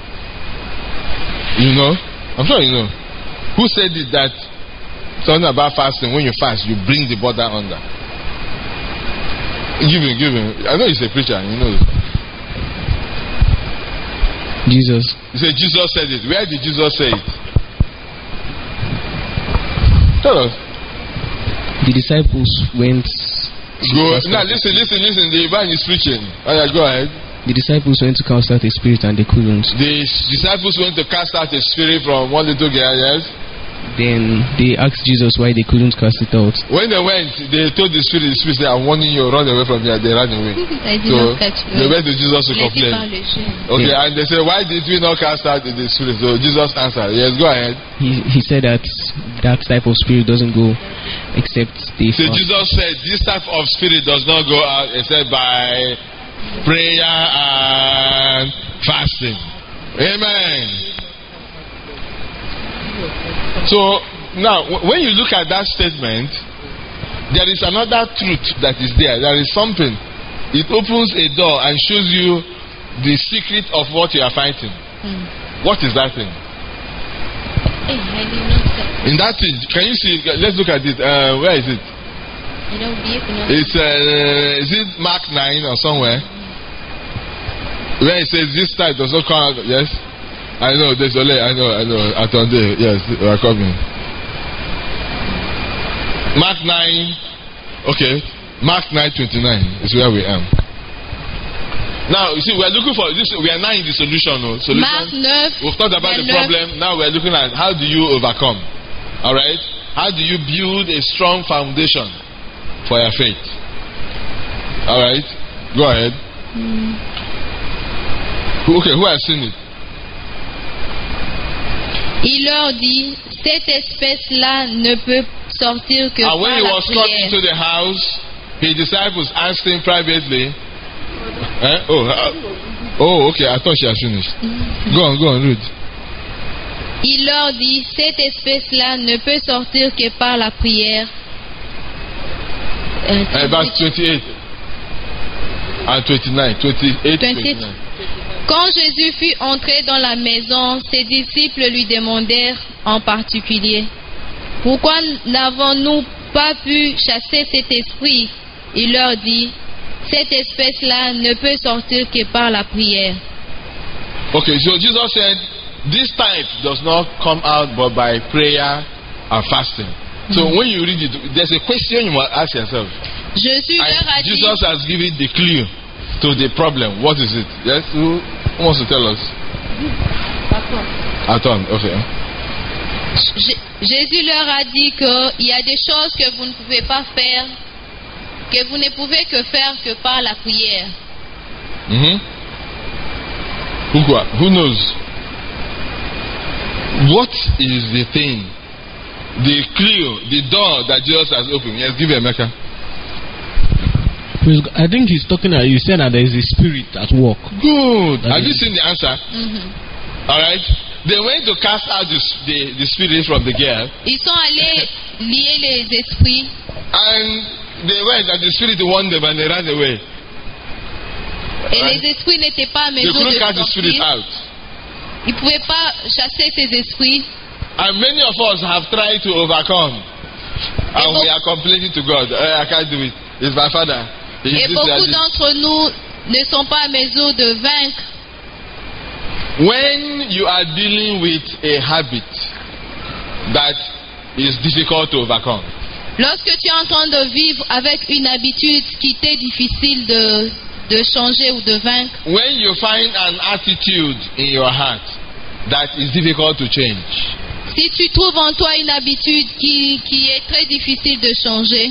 You know? I'm sure you know. Who said it that something about fasting, when you fast, you bring the body under? Give him, give him. I know he's a preacher, you know. Jesus. He said Jesus said it. Where did Jesus say it? Tell us. The disciples went. Go. Now listen, listen, listen. The man is preaching. Oh, yeah, go ahead. The disciples went to cast out a spirit and they couldn't. The disciples went to cast out a spirit from one little girl, yes? Then they asked Jesus why they couldn't cast it out. When they went, they told the spirit, the spirit said, I'm warning you, run away from here. They ran away. I did So not catch they went to Jesus to Laissez complain. par le jeûne. Okay, and they said, why did we not cast out the spirit? So Jesus answered, yes, go ahead. He he said that that type of spirit doesn't go except they So fast. Jesus said, this type of spirit does not go out except by prayer and fasting. Amen. So now, w- when you look at that statement, there is another truth that is there. There is something. It opens a door and shows you the secret of what you are fighting. Mm. What is that thing? Eh, I did not catch. In that thing, can you see? Let's look at it. Uh, where is it? Il a oublié que non. It's uh, is it Mark nine or somewhere? Where it says this type does not come out. Yes, I know. Désolé, I know, I know. Attendez, yes, we are coming. Mark nine. Okay, Mark nine twenty nine is where we are. Now you see, we are looking for this. We are now in the solution. No? Solution. Marc neuf, We've talked about the vingt-neuf. problem. Now we are looking at how do you overcome. All right. How do you build a strong foundation for your faith? All right. Go ahead. Mm. Okay, who has seen it? Il leur dit, cette espèce-là ne peut sortir que And when par he la was come prière. into the house, his disciples asked him privately. Eh? Oh, uh, oh, okay. I thought she had finished. Go on, go on, read. Il leur dit, cette espèce-là ne peut sortir que par la prière. Euh, Uh, verse twenty-eight and twenty-nine. twenty-eight, twenty-eight. twenty-nine. Quand Jésus fut entré dans la maison, ses disciples lui demandèrent en particulier, « Pourquoi n'avons-nous pas pu chasser cet esprit ?» Il leur dit, « Cette espèce-là ne peut sortir que par la prière. » Okay, so Jesus said, this type does not come out but by prayer and fasting. So when you read it, there's a question you must ask yourself. Jésus leur a And dit, Jesus has given the clue to the problem. What is it? Yes, who wants to tell us? Attends, okay. J- Jésus leur a dit qu'il y a des choses que vous ne pouvez pas faire, que vous ne pouvez que faire que par la prière. Mm-hmm. Who, go- who knows? What is the thing, the clue, the door that Jesus has opened? Yes, give Emeka. Praise God. I think he's talking. Uh, you said that there is a spirit at work. Good. That Have you is- seen the answer? Mhm. All right. They went to cast out the, the, the spirit from the girl, Ils sont allés lier les esprits and they went, and the spirit warned them, and they ran away. et Right. les esprits n'étaient pas à They mesure couldn't de cast the spirit sortir. out. Ils ne pouvaient pas chasser ces esprits. And many of us have tried to overcome, and we are complaining to God. "Eh, I can't do it. It's my father. He Et is this, beaucoup he is this." d'entre nous ne sont pas à mesure de vaincre. When you are dealing with a habit that is difficult to overcome, Lorsque tu es en train de vivre avec une habitude qui t'est difficile de, de changer ou de vaincre, when you find an attitude in your heart that is difficult to change, si tu trouves en toi une habitude qui, qui est très difficile de changer,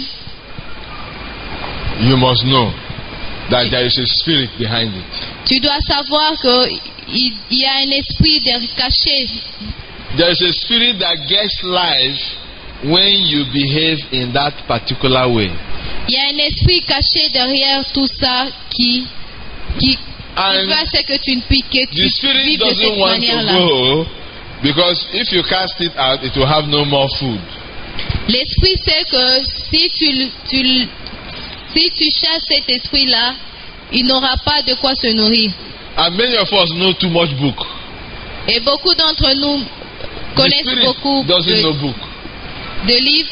you must know that there is a spirit behind it. tu dois savoir qu'il y a un esprit derrière- caché. There is a spirit that gets life when you behave in that particular way. Il y a un esprit caché derrière tout ça qui, qui, qui And va faire que tu ne puisses que the tu spirit vives de doesn't cette want to manière-là. go because if you cast it out, it will have no more food. L'esprit sait que si tu, le- tu, le- si tu chasses cet esprit-là, il n'aura pas de quoi se nourrir. And many of us know too much book. Et beaucoup d'entre nous The connaissent spirit beaucoup doesn't know de, book. de livres.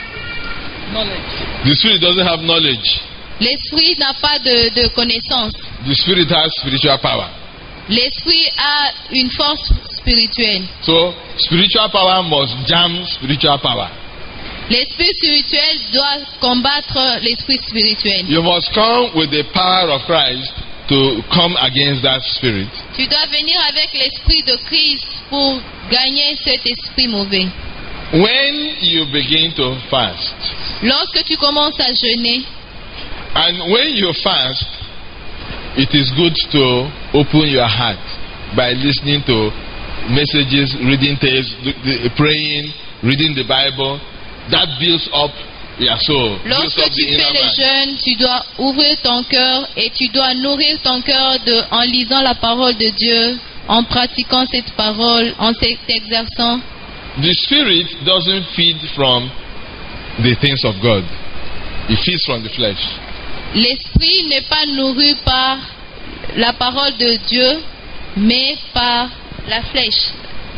The spirit doesn't have knowledge. L'esprit n'a pas de, de connaissances. The spirit has spiritual power. L'esprit a une force spirituelle. So spiritual power must jam spiritual power. L'esprit spirituel doit combattre l'esprit spirituel. You must come with the power of Christ to come against that spirit. Tu dois venir avec l'esprit de Christ pour gagner cet esprit mauvais. When you begin to fast, Lorsque tu commences à jeûner, and when you fast, it is good to open your heart by listening to messages, reading tapes, praying, reading the Bible. That builds up your soul. Builds lorsque up tu the inner fais le man. jeûne, tu dois ouvrir ton cœur et tu dois nourrir ton cœur de- en lisant la parole de Dieu, en pratiquant cette parole, en t'exerçant. The spirit doesn't feed from the things of God. It feeds from the flesh. L'esprit n'est pas nourri par la parole de Dieu, mais par la flèche,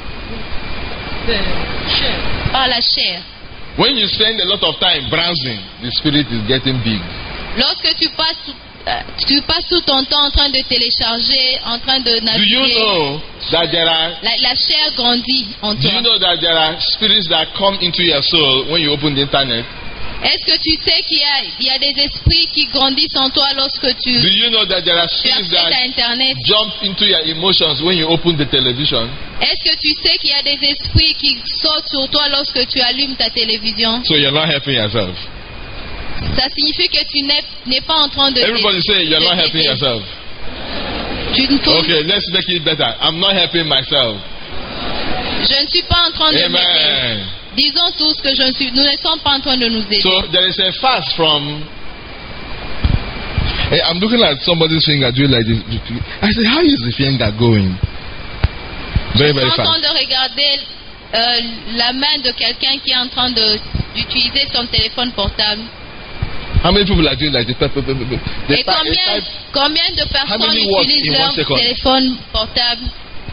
par la chair. When you spend a lot of time browsing, the spirit is getting big. Lorsque tu passes, tout- euh, tu passes tout ton temps en train de télécharger, en train de Do you naviguer, know that there are la, la chair grandit en Do toi. you know that there are spirits that come into your soul when you open the internet? Est-ce que tu sais qu'il y a, il y a des esprits qui grandissent en toi lorsque tu, Do you know that there are tu spirits accèdes à that Internet? jump into your emotions when you open the television? Est-ce que tu sais qu'il y a des esprits qui sautent sur toi lorsque tu allumes ta télévision? So you're not helping yourself. Ça signifie que tu n'es n'es pas en train de... Everybody say you're de not helping t'aider. yourself. Tu ne peux- Okay, let's make it better. I'm not helping myself. Je ne suis pas en train de m'aider. Amen. Disons tous que je ne suis, nous ne sommes pas en train de nous aider. So there is a fast from. Hey, I'm looking at somebody's finger doing like this. I said, how is the finger going? Very, Je very suis en train fast. de regarder euh, la main de quelqu'un qui est en train de- d'utiliser son téléphone portable. How many people are doing like this? They Et combien, type, combien de personnes many words utilisent in leur one second? téléphone portable?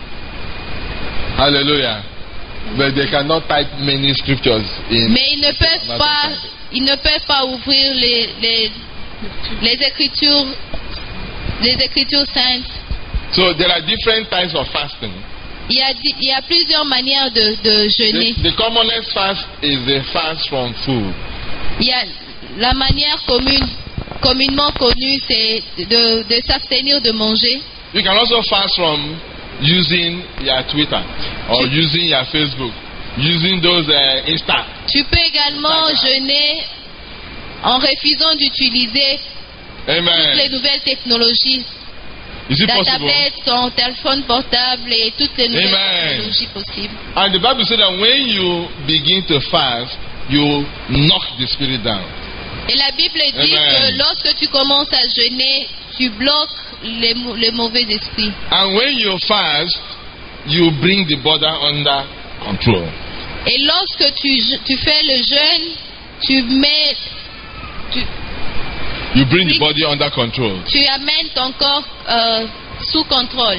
Hallelujah. But they cannot type many scriptures in. Mais ils ne peuvent pas, ils ne peuvent pas ouvrir les, les, les écritures, les écritures saintes. So there are different types of fasting. Il y a, il y a plusieurs manières de, de jeûner. The, the commonest fast is the fast from food. Il y a la manière commune, communément connue, c'est de, de s'abstenir de manger. You can also fast from using your Twitter or tu, using your Facebook, using those uh, Insta. Tu peux également Instagram. jeûner en refusant d'utiliser toutes les nouvelles technologies. Ta tablette, ton téléphone portable et toutes les nouvelles Amen. technologies possibles. And the Bible says that when you begin to fast, you knock the spirit down. Et la Bible dit Amen. que lorsque tu commences à jeûner, tu bloques les, les mauvais esprits. And when you fast, you bring the body under control. Et lorsque tu, tu fais le jeûne, tu mets... Tu, You bring the body under control. Tu amènes ton corps euh, sous contrôle.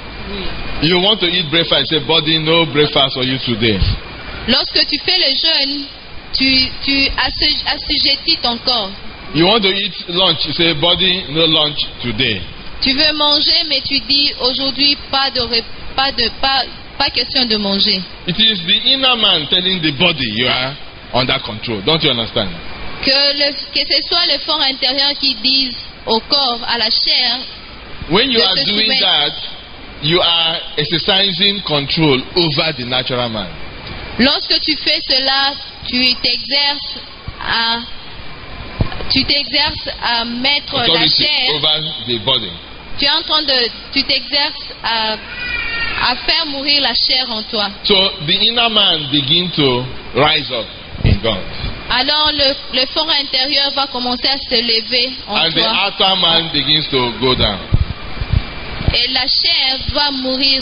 You want to eat breakfast, say, body, no breakfast for you today. Lorsque tu fais le jeûne, tu, tu assujettis ton corps. You want to eat lunch, you say, body, no lunch today. Tu veux manger, mais tu dis, aujourd'hui, pas de, pas de, pas, pas question de manger. It is the inner man telling the body you are under control. Don't you understand? Que, le, que ce soit le fort intérieur qui dise au corps, à la chair. When you are doing soumettre. that, you are exercising control over the natural man. Lorsque tu fais cela, tu t'exerces à, tu t'exerces à mettre Authority la chair. Over the body. Tu es en train de, tu t'exerces à, à faire mourir la chair en toi. So the inner man begin to rise up in God. Alors le, le fort intérieur va commencer à se lever en And toi. the outer man begins to go down. Et la chair va mourir.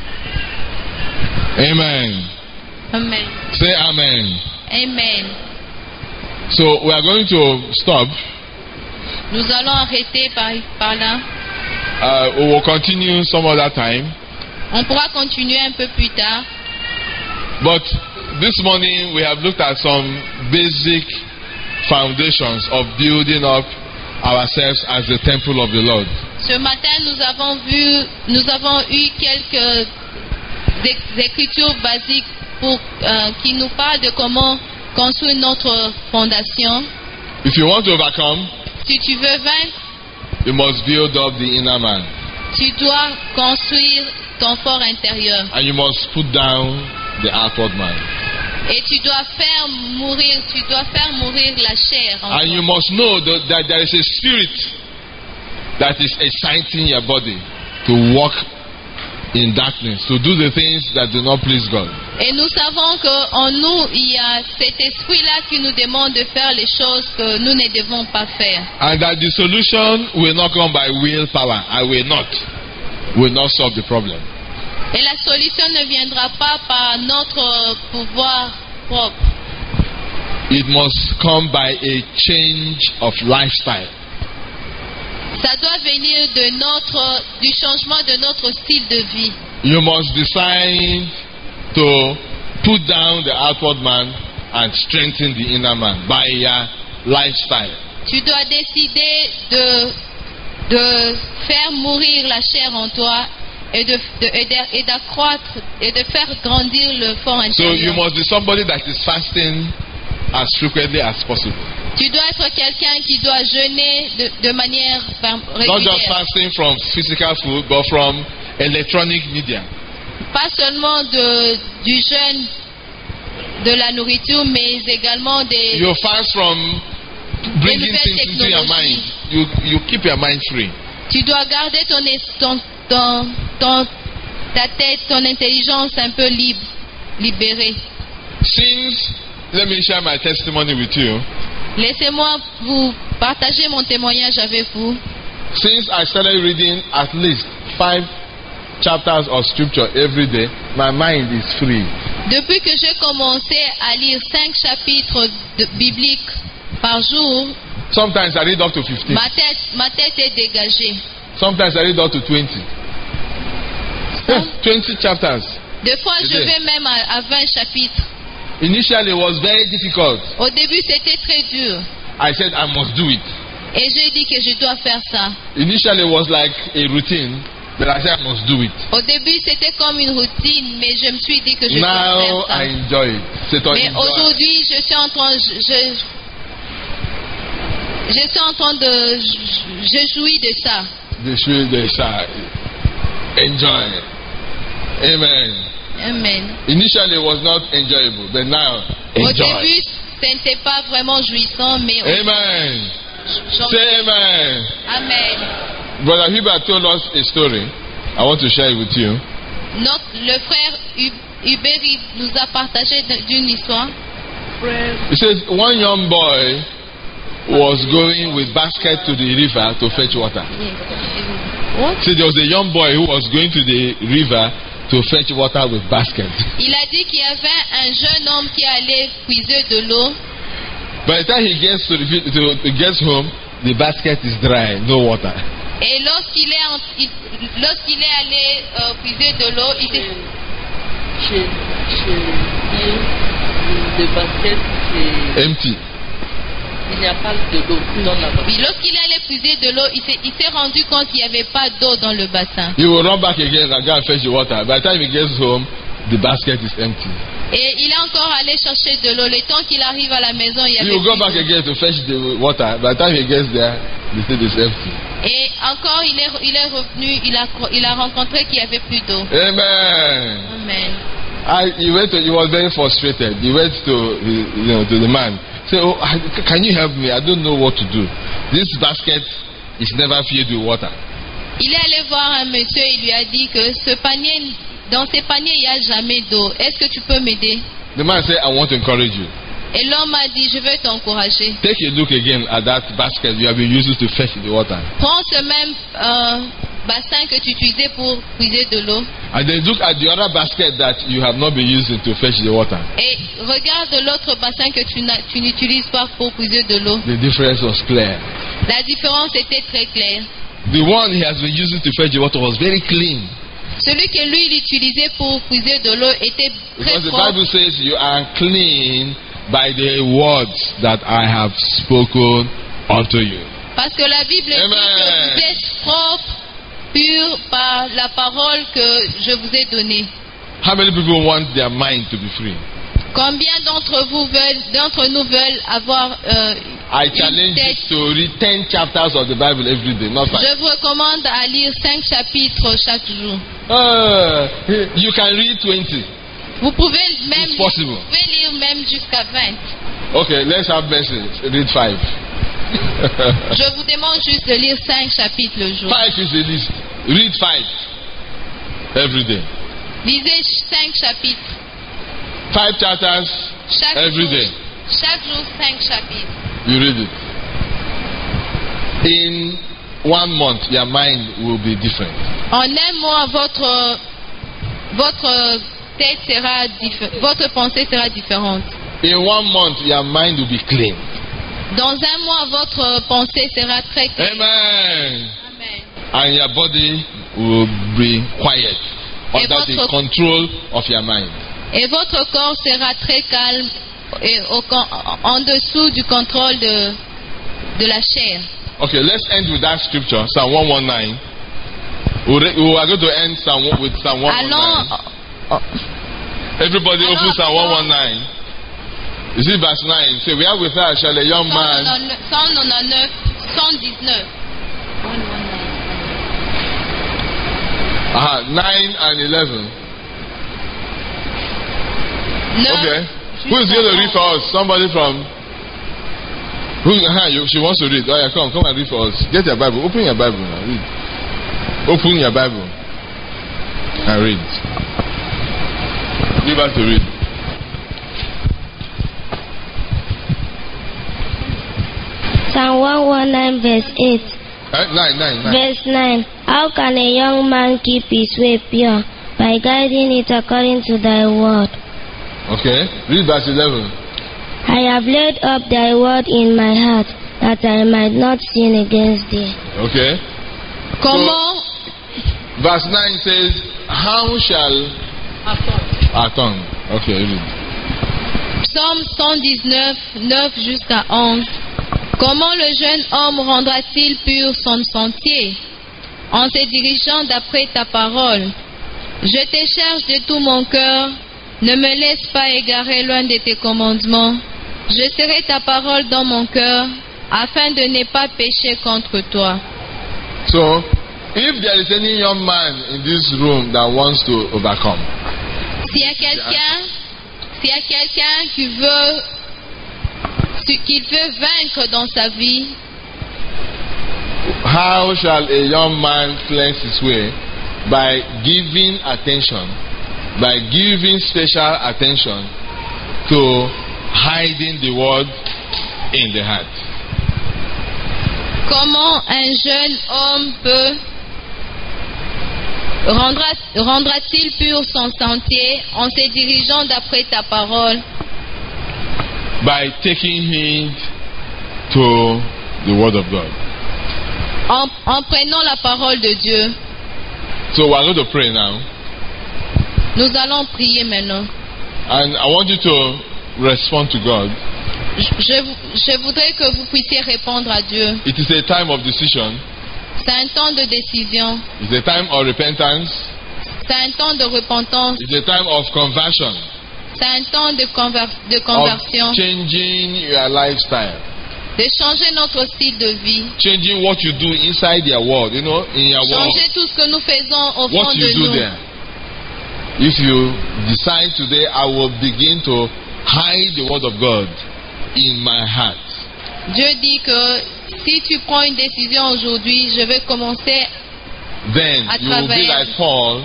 Amen. Amen. Say amen. Amen. So we are going to stop. Nous allons arrêter par, par là. Uh, we will continue some other time. On pourra continuer un peu plus tard. But this morning we have looked at some basic foundations of building up ourselves as the temple of the Lord. Ce matin, nous avons vu, nous avons eu quelques écritures basiques pour, euh, qui nous parlent de comment construire notre fondation. If you want to overcome, si tu veux vaincre, you must build up the inner man. Tu dois construire ton fort intérieur. And you must put down the outward man. Et tu dois faire mourir, tu dois faire mourir la chair. And toi. You must know that, that there is a spirit that is exciting your body to walk in darkness, to do the things that do not please God. Et nous savons qu'en nous, il y a cet esprit-là qui nous demande de faire les choses que nous ne devons pas faire. And that the solution will not come by willpower. I will not. Will not solve the problem. Et la solution ne viendra pas par notre pouvoir propre. It must come by a change of lifestyle. Ça doit venir de notre, du changement de notre style de vie. You must decide to put down the outward man and strengthen the inner man by your lifestyle. Tu dois décider de, de faire mourir la chair en toi et de, de, et d'accroître et de faire grandir le fort intérieur. So you must be somebody that is fasting as frequently as possible. Tu dois être quelqu'un qui doit jeûner de, de manière régulière. Not just fasting from physical food, but from electronic media. Pas seulement de, du jeûne de la nourriture, mais également des. You fast from bringing things into your mind. You you keep your mind free. Tu dois garder ton ton ton, ton ta tête, ton intelligence un peu libre, libérée. Since let me share my testimony with you. Laissez-moi vous partager mon témoignage avec vous. Since I started reading at least five chapters of scripture every day, my mind is free. Depuis que j'ai commencé à lire cinq chapitres de bibliques par jour, Sometimes I read up to fifteen. Ma tête, ma tête est dégagée. Sometimes I read up to twenty. Yeah, twenty chapters. Des fois, Is je it? vais même à, à vingt chapitres. Initially, it was very difficult. Au début, c'était très dur. I said I must do it. Et j'ai dit que je dois faire ça. Initially, it was like a routine, but I said I must do it. Au début, c'était comme une routine, mais je me suis dit que je dois Now faire ça. I enjoy it. C'est un Mais enjoy. aujourd'hui, je suis en train, je, je, je suis en train de, je, je jouis de ça. The should they shall enjoy. Amen. Amen. Initially, it was not enjoyable, but now Au enjoy. début, ce n'était pas vraiment jouissant, mais Amen. j'en- Say amen. Amen. Brother Hubert told us a story. I want to share it with you. Notre, le frère Hu- Hubert il nous a partagé de- d'une histoire. He says one young boy was going with basket to the river to fetch water. What? So there was a young boy who was going to the river to fetch water with basket. Il a dit qu'il y avait un jeune homme qui allait puiser de l'eau. By the time he gets to the vi- to, to gets home, the basket is dry, no water. Et lorsqu'il est, en- il- lorsqu'il est allé euh, puiser de l'eau, il s'est... Chez, chez lui, le basket, c'est... Empty. Il n'y a pas de l'eau dans la basket. Oui, lorsqu'il est allé puiser de l'eau, il s'est, il s'est rendu compte qu'il n'y avait pas d'eau dans le bassin. He will run back again and go and fetch the water. By the time he gets home, the basket is empty. Et il est encore allé chercher de l'eau. Le temps qu'il arrive à la maison, il y He avait will go plus back d'eau. again to fetch the water. By the time he gets there, the thing is empty. Et encore, il est, il est revenu, il a, il a rencontré qu'il n'y avait plus d'eau. Amen. Amen. I, he went to, he was very frustrated. He went to, you know, to the man. Say, oh, I, can you help me? I don't know what to do. This basket is never filled with water. Il est allé voir un monsieur, il lui a dit que ce panier, dans ces paniers, il n'y a jamais d'eau. Est-ce que tu peux m'aider? The man said, I want to encourage you. Et l'homme a dit, je veux t'encourager. Take a look again at that basket you have been using to fetch the water. Prends ce même euh, bassin que tu utilisais pour puiser de l'eau And then look at the other basket that you have not been using to fetch the water. et regarde l'autre bassin que tu, n'as- tu n'utilises pas pour puiser de l'eau. The difference was clear. La différence était très claire. The one he has been using to fetch the water was very clean. Celui que lui, il utilisait pour puiser de l'eau était très Because the propre. Bible says you are clean by the words that I have spoken unto you. Parce que la Bible dit que vous êtes propre, pur par la parole que je vous ai donnée. How many people want their mind to be free? Combien d'entre vous veulent, d'entre nous veulent avoir euh, I une challenge tête? you to read ten chapters of the Bible every day, not five. Je vous recommande à lire cinq chapitres chaque jour. Uh, you can read twenty. Vous pouvez même It's possible. vous pouvez lire même jusqu'à vingt. Okay, let's have mercy. Read five. Je vous demande juste de lire cinq chapitres le jour. Five is the least. Read five every day. Lisez cinq chapitres Five chapters chaque every jour. day. Chaque jour cinq chapitres. You read it. In one month, your mind will be different. En un mois, votre votre tête sera diffé- votre pensée sera différente. In one month, your mind will be clean. Dans un mois, votre pensée sera très claire. Amen. Amen. And your body will be quiet Et under the votre- control of your mind. Et votre corps sera très calme et au con- en dessous du contrôle de, de la chair. Okay, let's end with that scripture, Psalm one nineteen. We re- we are going to end Psalm one- with Psalm one Allons, nineteen. Everybody open allons- Psalm one nineteen. You see verse nine. Say, where with us shall a young man... cent quatre-vingt-neuf, cent dix-neuf. Aha, nine and eleven. neuf, Okay. Who is going to read for us? Somebody from... Who, uh, you, she wants to read. Oh yeah, come, come and read for us. Get your Bible. Open your Bible now. Read. Open your Bible and read. Give us to read. Psalm one nineteen verse eight. Uh, nine, nine, nine. Verse nine. How can a young man keep his way pure? By guiding it according to thy word. Okay. Read verse eleven. I have laid up thy word in my heart, that I might not sin against thee. Okay. Comment, So, verse nine says, how shall atone? Okay, read. Psaume cent dix-neuf, neuf jusqu'à onze. Comment le jeune homme rendra-t-il pur son sentier? En se dirigeant d'après ta parole. Je te cherche de tout mon cœur. Ne me laisse pas égarer loin de tes commandements. Je serai ta parole dans mon cœur, afin de ne pas pécher contre toi. So, if there is any young man in this room that wants to overcome, S'il y a quelqu'un, s'il y a quelqu'un qui veut, qui veut vaincre dans sa vie, how shall a young man cleanse his way? By giving attention, by giving special attention to hiding the word in the heart. comment un jeune homme peut rendra, rendra-t-il pur son sentier en se dirigeant d'après ta parole? By taking heed to the word of God. En, en prenant la parole de Dieu. So we are going to pray now, Nous allons prier maintenant. and I want you to respond to God. Je, je, je voudrais que vous puissiez répondre à Dieu. It is a time of decision. C'est un temps de décision. It's a time of repentance. C'est un temps de repentance. It's a time of conversion. C'est un temps de, conver, de conversion. Of changing your lifestyle. De changer notre style de vie. Changing what you do inside your world, you know, in your world. Changer tout ce que nous faisons au fond What you de do nous. there. If you decide today, I will begin to hide the word of God in my heart. Dieu dit que si tu prends une décision aujourd'hui, je vais commencer Then à you will be travailler. like Paul,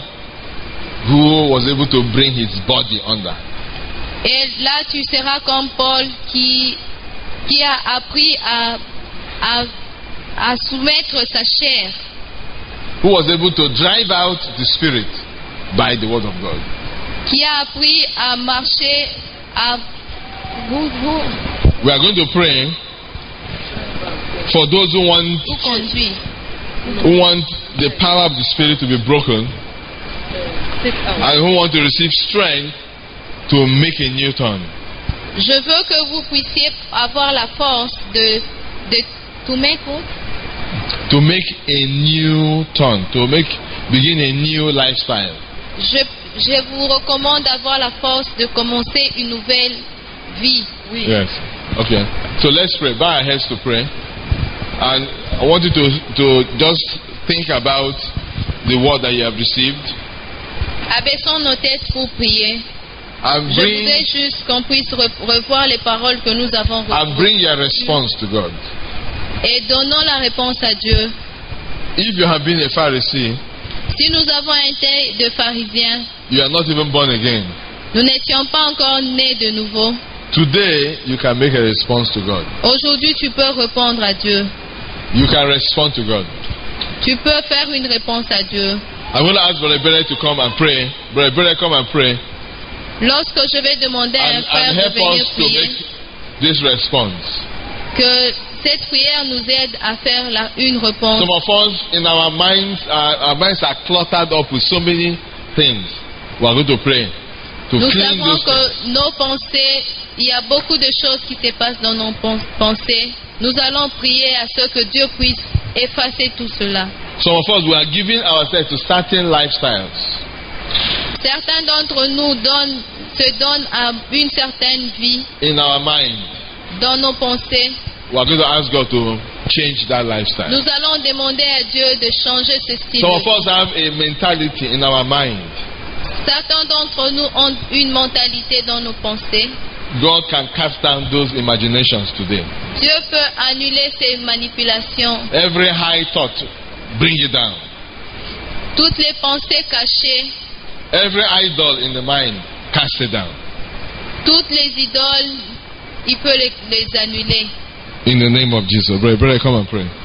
who was able to bring his body under. Et là, tu seras comme Paul qui, qui a appris à, à, à soumettre sa chair. Who was able to drive out the spirit by the word of God. Qui a appris à marcher, à... Vous, vous, We are going to pray for those who want, vous conduire. who want the power of the spirit to be broken, and who want to receive strength to make a new turn. Je veux que vous puissiez avoir la force de, de to make what? To make a new turn, to make begin a new lifestyle. Je, je vous recommande d'avoir la force de commencer une nouvelle vie. Oui. Yes. Okay. So let's pray. Bow our heads to pray. And I want you to, to just think about the word that you have received. Abaissons nos têtes pour prier. And Je bring, voudrais juste qu'on puisse re- revoir les paroles que nous avons and reçues bring your response to God. et donnons la réponse à Dieu. If you have been a Pharisee, Si nous avons été de pharisiens, you are not even born again. nous n'étions pas encore nés de nouveau. Today, you can make a response to God. Aujourd'hui, tu peux répondre à Dieu. You can respond to God. Tu peux faire une réponse à Dieu. I'm going to ask Brother Bere to come and pray. Brother Bere, come and pray. Lorsque je vais demander à un And, frère and de help venir us to prier, make this response. que cette prière nous aide à faire la, une réponse. Some of us, in our minds, uh, our minds are cluttered up with so many things. We are going to pray to Nous clean savons those things. que nos pensées, il y a beaucoup de choses qui se passent dans nos pen- pensées. Nous allons prier à ce que Dieu puisse effacer tout cela. Some of us, we are giving ourselves to certain lifestyles. Certains d'entre nous donnent, se donnent à une certaine vie In our mind, dans nos pensées. we are going to ask God to change that lifestyle. Nous allons demander à Dieu de changer ce style. Some de of us vie. have a mentality in our mind. Certains d'entre nous ont une mentalité dans nos pensées. God can cast down those imaginations today. Dieu peut annuler ces manipulations. Every high thought, bring it down. Toutes les pensées cachées, Every idol in the mind, cast it down. toutes les idoles, il peut les, les annuler. In the name of Jesus. Brother, brother, come and pray.